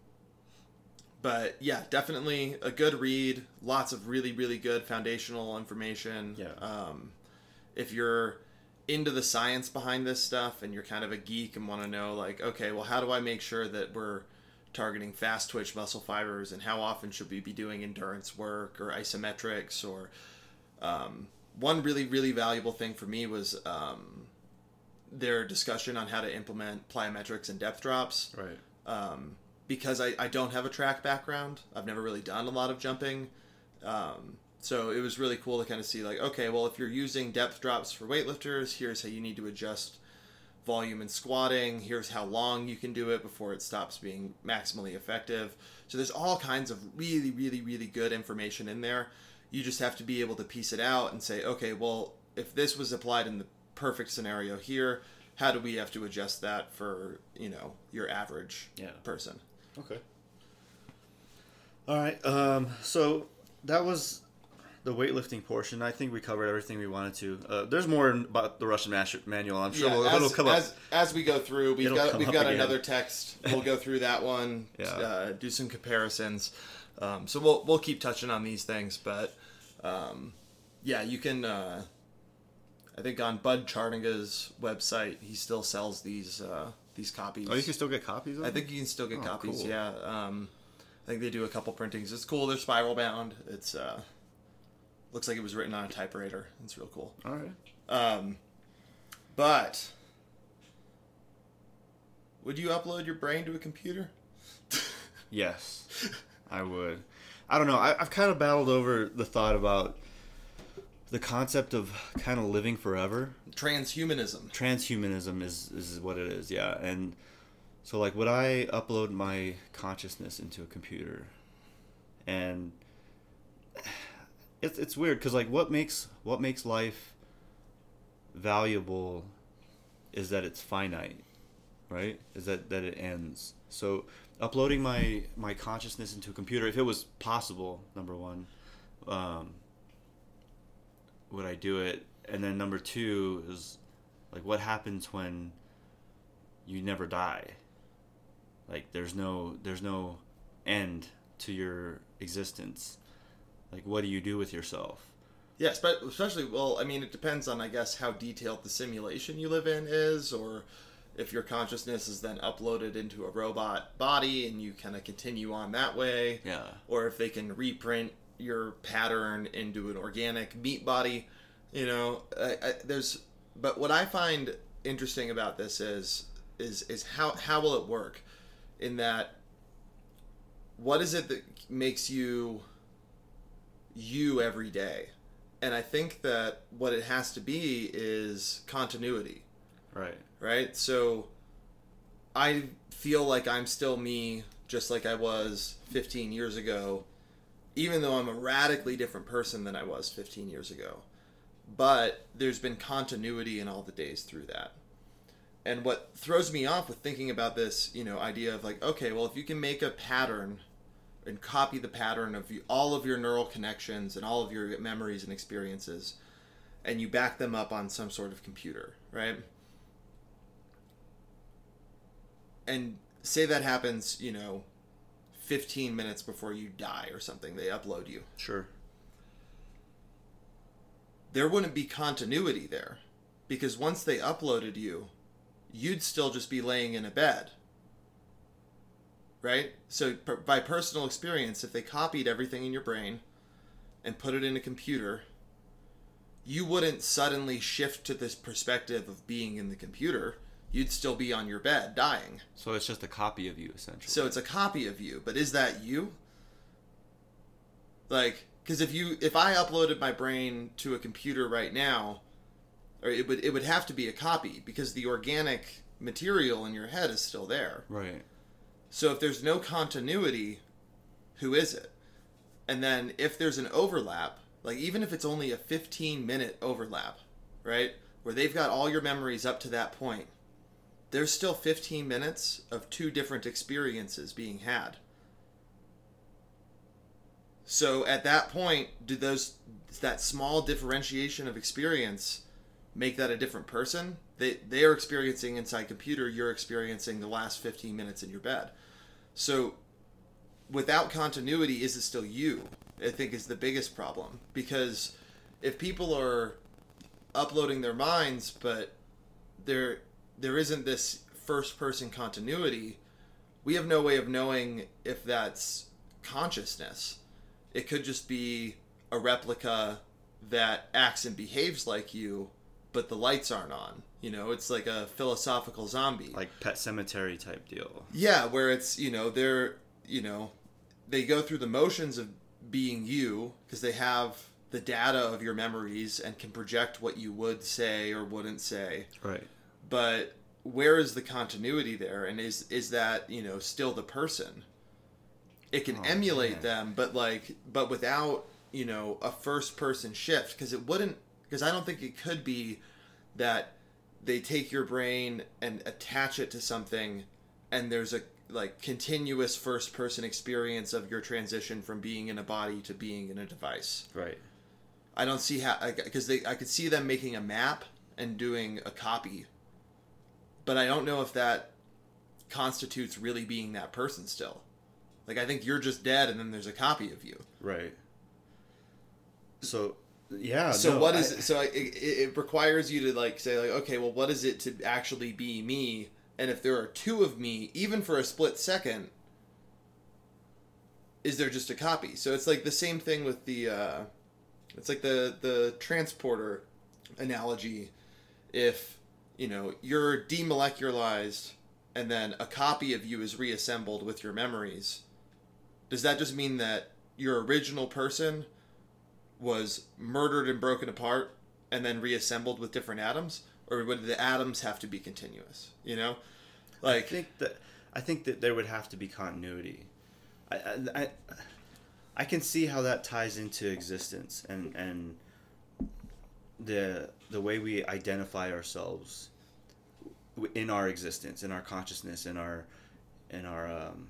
But yeah, definitely a good read. Lots of really, really good foundational information. Yeah. Um, if you're into the science behind this stuff and you're kind of a geek and want to know, like, okay, well, how do I make sure that we're targeting fast twitch muscle fibers and how often should we be doing endurance work or isometrics or um, one really, really valuable thing for me was um, their discussion on how to implement plyometrics and depth drops. Right. Um, because I, I don't have a track background. I've never really done a lot of jumping. Um, so it was really cool to kind of see like, okay, well, if you're using depth drops for weightlifters, here's how you need to adjust volume and squatting. Here's how long you can do it before it stops being maximally effective. So there's all kinds of really, really, really good information in there. You just have to be able to piece it out and say, okay, well, if this was applied in the perfect scenario here, how do we have to adjust that for, you know, your average Yeah. person? Okay. All right. Um, so that was the weightlifting portion. I think we covered everything we wanted to. Uh, there's more about the Russian mas- manual. I'm sure Yeah, we'll, as, it'll come as, up. as we go through, we've It'll got come we've up got again. another text. We'll go through that one. Yeah. Uh, do some comparisons. Um, so we'll we'll keep touching on these things, but um, yeah, you can. Uh, I think on Bud Charninga's website, he still sells these uh, these copies. Oh, you can still get copies of I them? think you can still get Oh, copies. cool. Yeah. Um, I think they do a couple printings. It's cool. They're spiral bound. It's uh, looks like it was written on a typewriter. It's real cool. All right. Um, but would you upload your brain to a computer? Yes, I would. I don't know. I, I've kind of battled over the thought about the concept of kind of living forever. Transhumanism. Transhumanism is, is what it is, yeah. And so, like, would I upload my consciousness into a computer? And it's it's weird because, like, what makes what makes life valuable is that it's finite, right? Is that that it ends. So uploading my my consciousness into a computer, if it was possible, number one, um, would I do it? And then number two is, like, what happens when you never die? Like, there's no there's no end to your existence. Like, what do you do with yourself? Yes, but especially, well, I mean, it depends on, I guess, how detailed the simulation you live in is, or if your consciousness is then uploaded into a robot body and you kind of continue on that way. Yeah. Or if they can reprint your pattern into an organic meat body, you know, I, I, there's, but what I find interesting about this is, is, is how, how will it work in that, what is it that makes you you every day? And I think that what it has to be is continuity. Right. Right? So I feel like I'm still me, just like I was fifteen years ago, even though I'm a radically different person than I was fifteen years ago. But there's been continuity in all the days through that. And what throws me off with thinking about this, you know, idea of like, okay, well, if you can make a pattern and copy the pattern of you, all of your neural connections and all of your memories and experiences, and you back them up on some sort of computer, right? And say that happens, you know, fifteen minutes before you die or something, they upload you. Sure. There wouldn't be continuity there, because once they uploaded you, you'd still just be laying in a bed. Right? So per, by personal experience, if they copied everything in your brain and put it in a computer, you wouldn't suddenly shift to this perspective of being in the computer. You'd still be on your bed dying. So it's just a copy of you, essentially. So it's a copy of you, but is that you? Like, because if you if I uploaded my brain to a computer right now, or it would it would have to be a copy, because the organic material in your head is still there. Right. So if there's no continuity, who is it? And then if there's an overlap, like even if it's only a fifteen minute overlap, right, where they've got all your memories up to that point, there's still fifteen minutes of two different experiences being had. So at that point, do those that small differentiation of experience make that a different person? They they are experiencing inside computer, you're experiencing the last fifteen minutes in your bed. So without continuity, is it still you? I think is the biggest problem. Because if people are uploading their minds, but there there isn't this first person continuity, we have no way of knowing if that's consciousness. It could just be a replica that acts and behaves like you, but the lights aren't on. You know, it's like a philosophical zombie. Like Pet Cemetery type deal. Yeah, where it's, you know, they're, you know, they go through the motions of being you because they have the data of your memories and can project what you would say or wouldn't say. Right. But where is the continuity there? And is is that, you know, still the person? It can oh, emulate man. them, but like, but without, you know, a first person shift, because it wouldn't, because I don't think it could be that they take your brain and attach it to something and there's a like continuous first person experience of your transition from being in a body to being in a device. Right. I don't see how, because they I could see them making a map and doing a copy, but I don't know if that constitutes really being that person still. Like, I think you're just dead and then there's a copy of you. Right. So, yeah. So no, what is I, it? So it, it requires you to, like, say, like, okay, well, what is it to actually be me? And if there are two of me, even for a split second, is there just a copy? So it's like the same thing with the, uh, it's like the, the transporter analogy. If, you know, you're demolecularized and then a copy of you is reassembled with your memories, does that just mean that your original person was murdered and broken apart and then reassembled with different atoms? Or would the atoms have to be continuous? You know? Like, I think that I think that there would have to be continuity. I I, I, I can see how that ties into existence and, and the the way we identify ourselves in our existence, in our consciousness, in our in our um,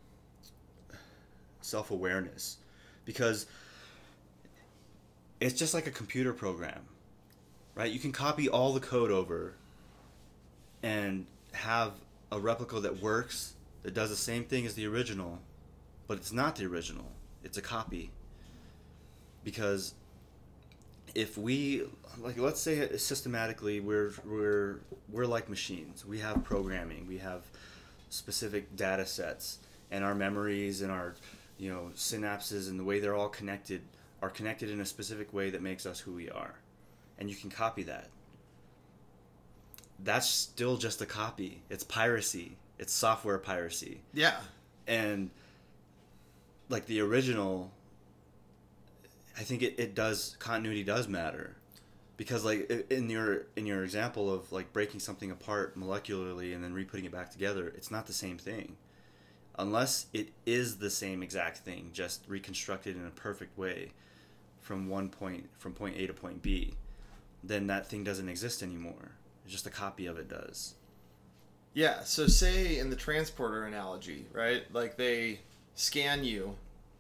self-awareness, because it's just like a computer program, right? You can copy all the code over and have a replica that works, that does the same thing as the original, but it's not the original. It's a copy. Because if we, like, let's say it systematically, we're we're we're like machines. We have programming. We have specific data sets, and our memories and our, you know, synapses and the way they're all connected are connected in a specific way that makes us who we are. And you can copy that. That's still just a copy. It's piracy. It's software piracy. Yeah. And like the original, I think it, it does, continuity does matter. Because like in your in your example of like breaking something apart molecularly and then re-putting it back together, it's not the same thing. Unless it is the same exact thing, just reconstructed in a perfect way from one point from point A to point B, then that thing doesn't exist anymore. It's just a copy of it does. Yeah, so say in the transporter analogy, right? Like they scan you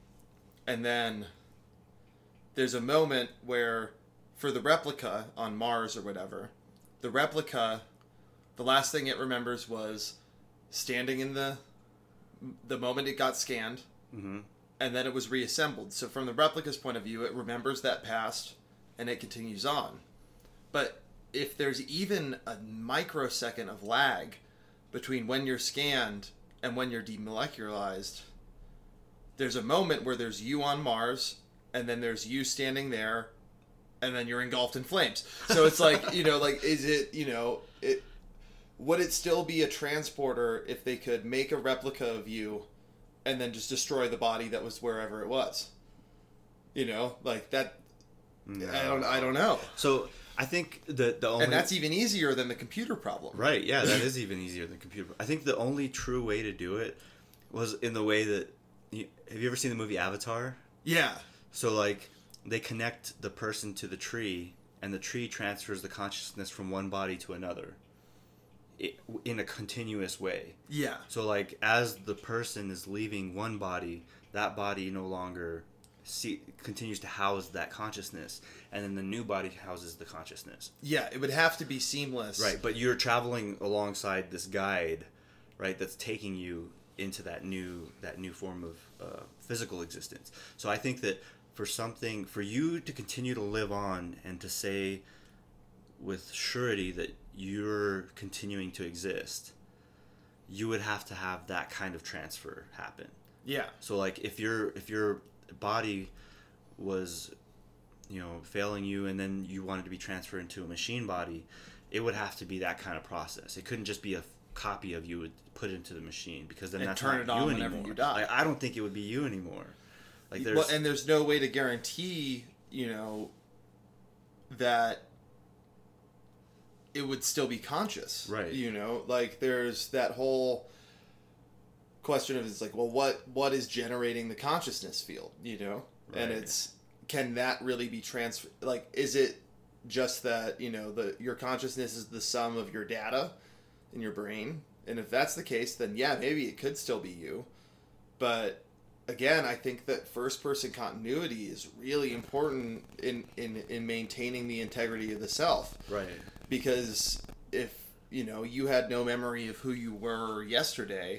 and then there's a moment where for the replica on Mars or whatever, the replica, the last thing it remembers was standing in the the moment it got scanned, mm-hmm. and then it was reassembled. So from the replica's point of view, it remembers that past, and it continues on. But if there's even a microsecond of lag between when you're scanned and when you're demolecularized, there's a moment where there's you on Mars, and then there's you standing there, and then you're engulfed in flames. So it's like, you know, like, is it, you know, it would it still be a transporter if they could make a replica of you and then just destroy the body that was wherever it was? You know, like that. No. I don't. I don't know. So I think the the only and that's even easier than the computer problem. Right? Yeah, that is even easier than computer. I think the only true way to do it was in the way that. You, have you ever seen the movie Avatar? Yeah. So like they connect the person to the tree, and the tree transfers the consciousness from one body to another. It, in a continuous way. Yeah. So like as the person is leaving one body, that body no longer see, continues to house that consciousness, and then the new body houses the consciousness. Yeah, it would have to be seamless. Right, but you're traveling alongside this guide, right, that's taking you into that new that new form of uh, physical existence. So I think that for something, for you to continue to live on and to say with surety that you're continuing to exist, you would have to have that kind of transfer happen. Yeah. So like if your if your body was, you know, failing you and then you wanted to be transferred into a machine body, it would have to be that kind of process. It couldn't just be a copy of you put into the machine, because then and that's turn not it on you whenever anymore. you die. Like, I don't think it would be you anymore. Like there's well, and there's no way to guarantee, you know, that it would still be conscious. Right. You know, like there's that whole question of, it's like, well, what what is generating the consciousness field, you know? Right. And it's, can that really be transferred? Like, is it just that, you know, the your consciousness is the sum of your data in your brain? And if that's the case, then yeah, maybe it could still be you. But again, I think that first person continuity is really important in, in, in maintaining the integrity of the self. Right. Because if, you know, you had no memory of who you were yesterday,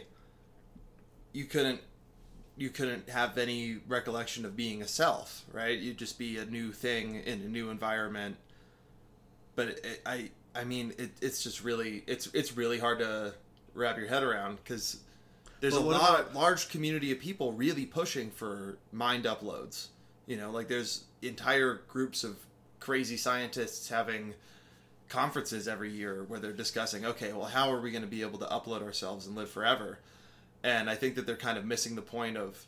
you couldn't you couldn't have any recollection of being a self, right? You'd just be a new thing in a new environment. But it, I I mean, it, it's just really it's it's really hard to wrap your head around, because there's but a lot about, large community of people really pushing for mind uploads. You know, like there's entire groups of crazy scientists having conferences every year where they're discussing, okay, well, how are we going to be able to upload ourselves and live forever? And I think that they're kind of missing the point of,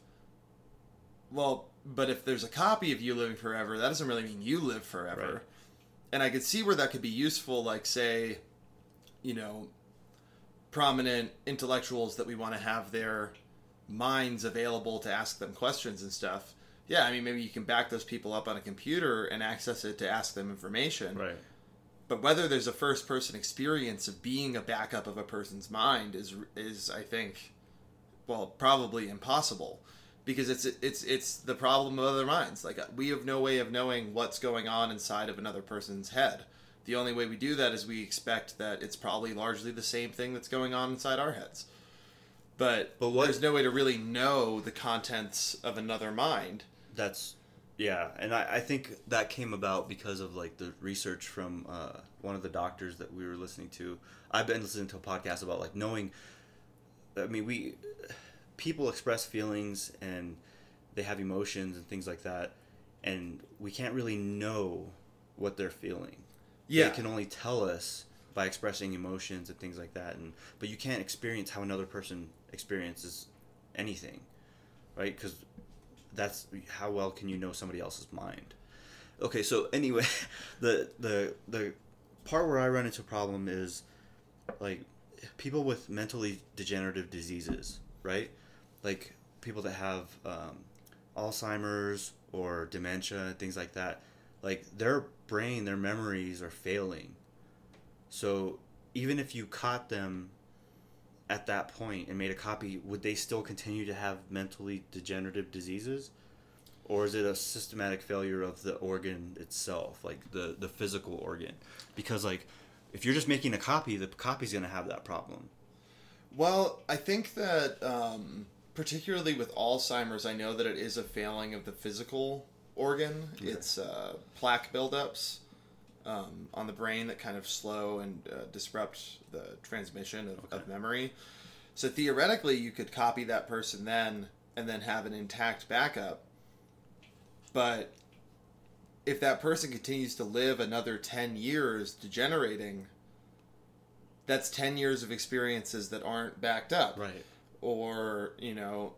well, but if there's a copy of you living forever, that doesn't really mean you live forever. Right. And I could see where that could be useful, like, say, you know, prominent intellectuals that we want to have their minds available to ask them questions and stuff. Yeah, I mean, maybe you can back those people up on a computer and access it to ask them information. Right. But whether there's a first-person experience of being a backup of a person's mind is, is I think, well, probably impossible, because it's it's it's the problem of other minds. Like, we have no way of knowing what's going on inside of another person's head. The only way we do that is we expect that it's probably largely the same thing that's going on inside our heads. But, but what, there's no way to really know the contents of another mind. That's, yeah. And I, I think that came about because of, like, the research from uh, one of the doctors that we were listening to. I've been listening to a podcast about, like, knowing, I mean, we, people express feelings and they have emotions and things like that. And we can't really know what they're feeling. Yeah. They can only tell us by expressing emotions and things like that, and but you can't experience how another person experiences anything, right? Because that's how well can you know somebody else's mind. Okay, so anyway, the the the part where I run into a problem is like people with mentally degenerative diseases, right? Like people that have um, Alzheimer's or dementia, things like that. Like their brain, their memories are failing. So even if you caught them at that point and made a copy, would they still continue to have mentally degenerative diseases? Or is it a systematic failure of the organ itself, like the, the physical organ? Because like if you're just making a copy, the copy's going to have that problem. Well, I think that um, particularly with Alzheimer's, I know that it is a failing of the physical organ. Okay. It's uh, plaque buildups um, on the brain that kind of slow and uh, disrupt the transmission of, okay. of memory. So theoretically, you could copy that person then and then have an intact backup. But if that person continues to live another ten years degenerating, that's ten years of experiences that aren't backed up. Right. Or, you know,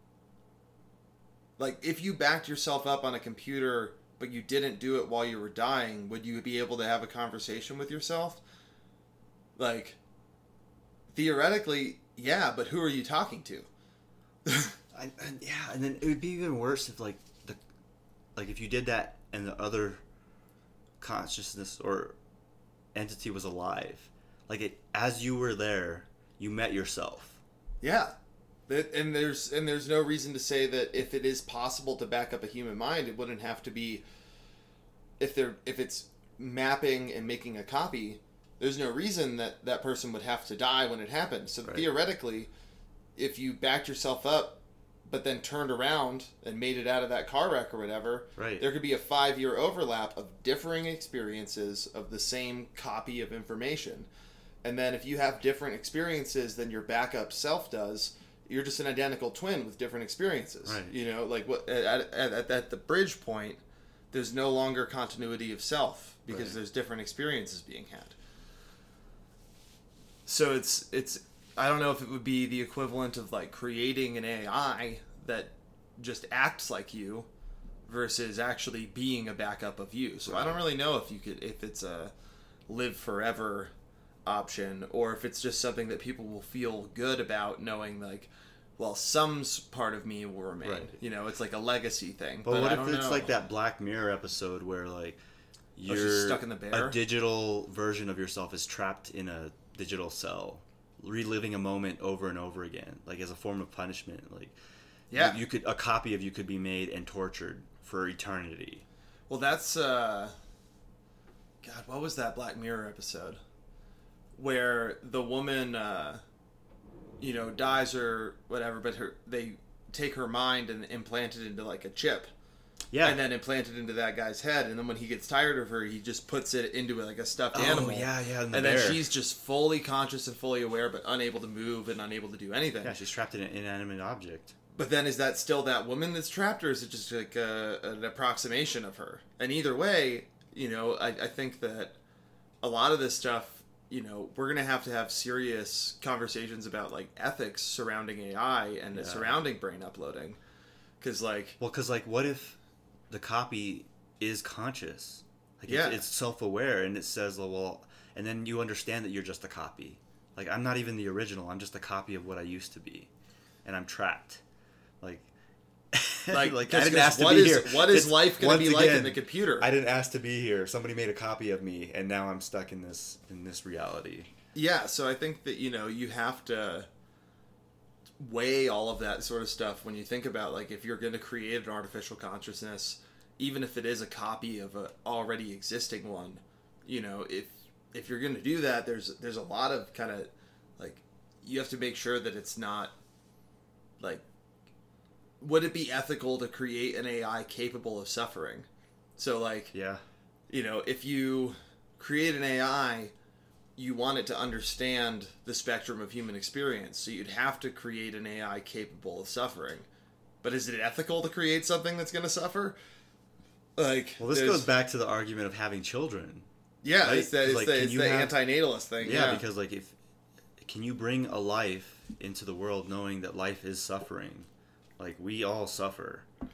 like if you backed yourself up on a computer, but you didn't do it while you were dying, would you be able to have a conversation with yourself? Like, theoretically, yeah, but who are you talking to? I, I, yeah, and then it would be even worse if, like, the, like if you did that and the other consciousness or entity was alive. Like, it, as you were there, you met yourself. Yeah. And there's and there's no reason to say that if it is possible to back up a human mind, it wouldn't have to be, if they're if it's mapping and making a copy, there's no reason that that person would have to die when it happens. So right. Theoretically, if you backed yourself up, but then turned around and made it out of that car wreck or whatever, right. there could be a five-year overlap of differing experiences of the same copy of information. And then if you have different experiences than your backup self does, you're just an identical twin with different experiences. Right. You know, like what at, at, at, at the bridge point, there's no longer continuity of self because right. there's different experiences being had. So it's it's I don't know if it would be the equivalent of like creating an A I that just acts like you versus actually being a backup of you. So right. I don't really know if you could if it's a live forever option or if it's just something that people will feel good about knowing like, well, some part of me will remain. Right. You know, it's like a legacy thing. But, but what I if don't it's know. like that Black Mirror episode where like you're oh, she's stuck in the bear? A digital version of yourself is trapped in a digital cell, reliving a moment over and over again, like as a form of punishment. Like, yeah, you, you could a copy of you could be made and tortured for eternity. Well, that's uh, God, what was that Black Mirror episode? Where the woman, uh, you know, dies or whatever, but her they take her mind and implant it into like a chip. Yeah. And then implant it into that guy's head. And then when he gets tired of her, he just puts it into like a stuffed oh, animal. yeah, yeah. And, the and bear. then she's just fully conscious and fully aware, but unable to move and unable to do anything. Yeah, she's trapped in an inanimate object. But then is that still that woman that's trapped, or is it just like a, an approximation of her? And either way, you know, I, I think that a lot of this stuff, you know, we're going to have to have serious conversations about, like, ethics surrounding A I and yeah. surrounding brain uploading. Because, like... Well, because, like, what if the copy is conscious? Like, yeah. it's, it's self-aware, and it says, well... And then you understand that you're just a copy. Like, I'm not even the original. I'm just a copy of what I used to be. And I'm trapped. Like... Like, like I didn't ask to what be is, here. What is it's, life going to be like again, in the computer? I didn't ask to be here. Somebody made a copy of me, and now I'm stuck in this in this reality. Yeah, so I think that, you know, you have to weigh all of that sort of stuff when you think about, like, if you're going to create an artificial consciousness, even if it is a copy of a already existing one, you know, if if you're going to do that, there's there's a lot of kind of, like, you have to make sure that it's not, like, would it be ethical to create an A I capable of suffering? So, like, yeah, you know, if you create an A I, you want it to understand the spectrum of human experience. So you'd have to create an A I capable of suffering. But is it ethical to create something that's going to suffer? Like, well, this goes back to the argument of having children. Yeah, right? it's the, it's like, the, it's the have, antinatalist thing. Yeah, yeah, because, like, if can you bring a life into the world knowing that life is suffering? Like, we all suffer.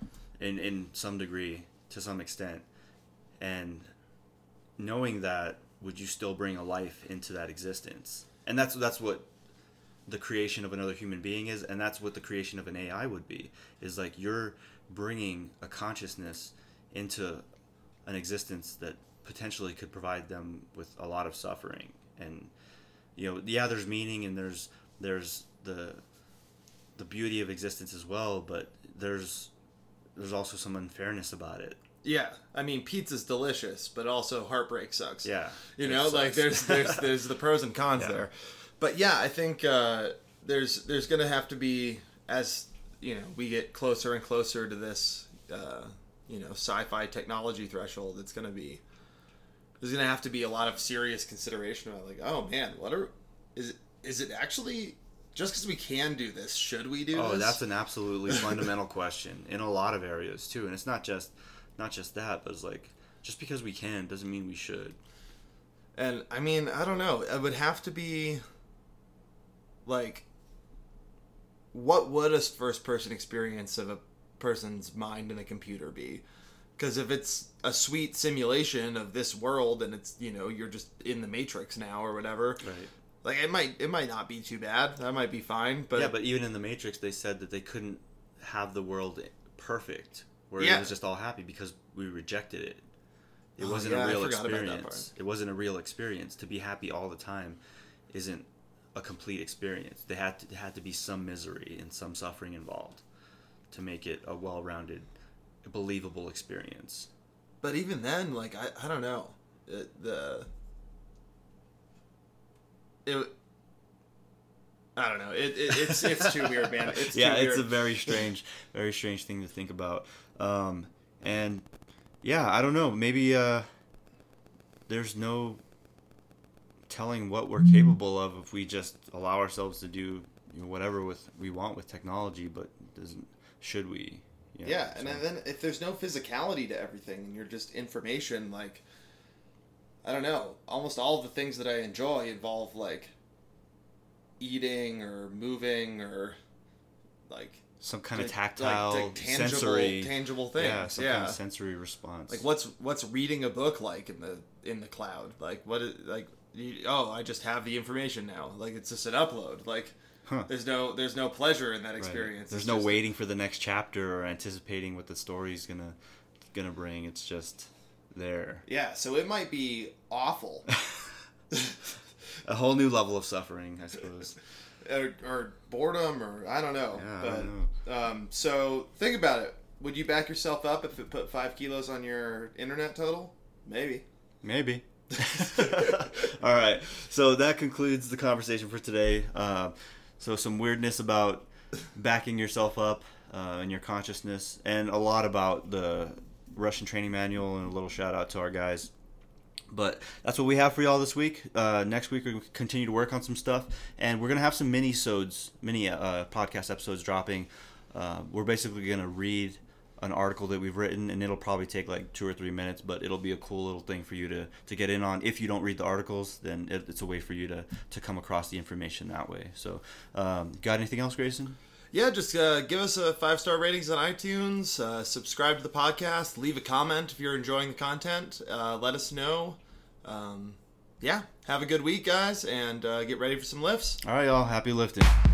in in some degree, to some extent, and knowing that, would you still bring a life into that existence? And that's that's what the creation of another human being is, and that's what the creation of an A I would be. Is like you're bringing a consciousness into an existence that potentially could provide them with a lot of suffering. And you know, yeah, there's meaning and there's there's the the beauty of existence as well, but there's there's also some unfairness about it. Yeah, I mean, pizza's delicious, but also heartbreak sucks. Yeah, you know, like there's there's there's the pros and cons yeah. there. But yeah, I think uh, there's there's gonna have to be, as you know, we get closer and closer to this, uh, you know, sci-fi technology threshold. It's gonna be there's gonna have to be a lot of serious consideration about like, oh man, what are is it, is it actually just because we can do this? Should we do oh, this? Oh, that's an absolutely fundamental question in a lot of areas too, and it's not just not just that, but it's like just because we can doesn't mean we should. And I mean, I don't know. It would have to be like, what would a first-person experience of a person's mind in a computer be? Because if it's a sweet simulation of this world and it's, you know, you're just in the Matrix now or whatever, right? Like it might it might not be too bad. That might be fine. But yeah, but even in the Matrix, they said that they couldn't have the world perfect, where yeah. it was just all happy because we rejected it. It oh, wasn't yeah, a real I forgot experience. About that part. It wasn't a real experience. To be happy all the time isn't a complete experience. There had to there had to be some misery and some suffering involved to make it a well-rounded, believable experience. But even then, like I, I don't know, it, the it. I don't know. It, it it's it's too weird, man. It's yeah, too it's weird. a very strange, very strange thing to think about. Um, and yeah, I don't know. Maybe uh, there's no telling what we're capable of if we just allow ourselves to do, you know, whatever with we want with technology. But doesn't should we? You know, yeah, and so. Then if there's no physicality to everything, and you're just information, like I don't know. Almost all of the things that I enjoy involve like eating or moving or like some kind of like, tactile, like, like tangible, sensory, tangible things. Yeah, some yeah. kind of sensory response. Like what's what's reading a book like in the in the cloud? Like what is like? You, oh, I just have the information now. Like it's just an upload. Like huh. there's no there's no pleasure in that experience. Right. There's it's no just, waiting for the next chapter or anticipating what the story's gonna gonna bring. It's just there. Yeah, so it might be awful. A whole new level of suffering, I suppose. or, or boredom, or I don't know. Yeah, but, I don't know. Um, so think about it. Would you back yourself up if it put five kilos on your internet total? Maybe. Maybe. All right. So that concludes the conversation for today. Uh, so some weirdness about backing yourself up uh, in your consciousness, and a lot about the Russian training manual, and a little shout out to our guys. But that's what we have for y'all this week. Uh, next week, we're going to continue to work on some stuff. And we're going to have some mini-sodes, mini uh, podcast episodes dropping. Uh, we're basically going to read an article that we've written, and it'll probably take like two or three minutes, but it'll be a cool little thing for you to, to get in on. If you don't read the articles, then it, it's a way for you to, to come across the information that way. So, um, got anything else, Grayson? Yeah, just uh, give us a five-star ratings on iTunes, uh, subscribe to the podcast, leave a comment if you're enjoying the content, uh, let us know. Um, yeah, have a good week, guys, and uh, get ready for some lifts. All right, y'all. Happy lifting.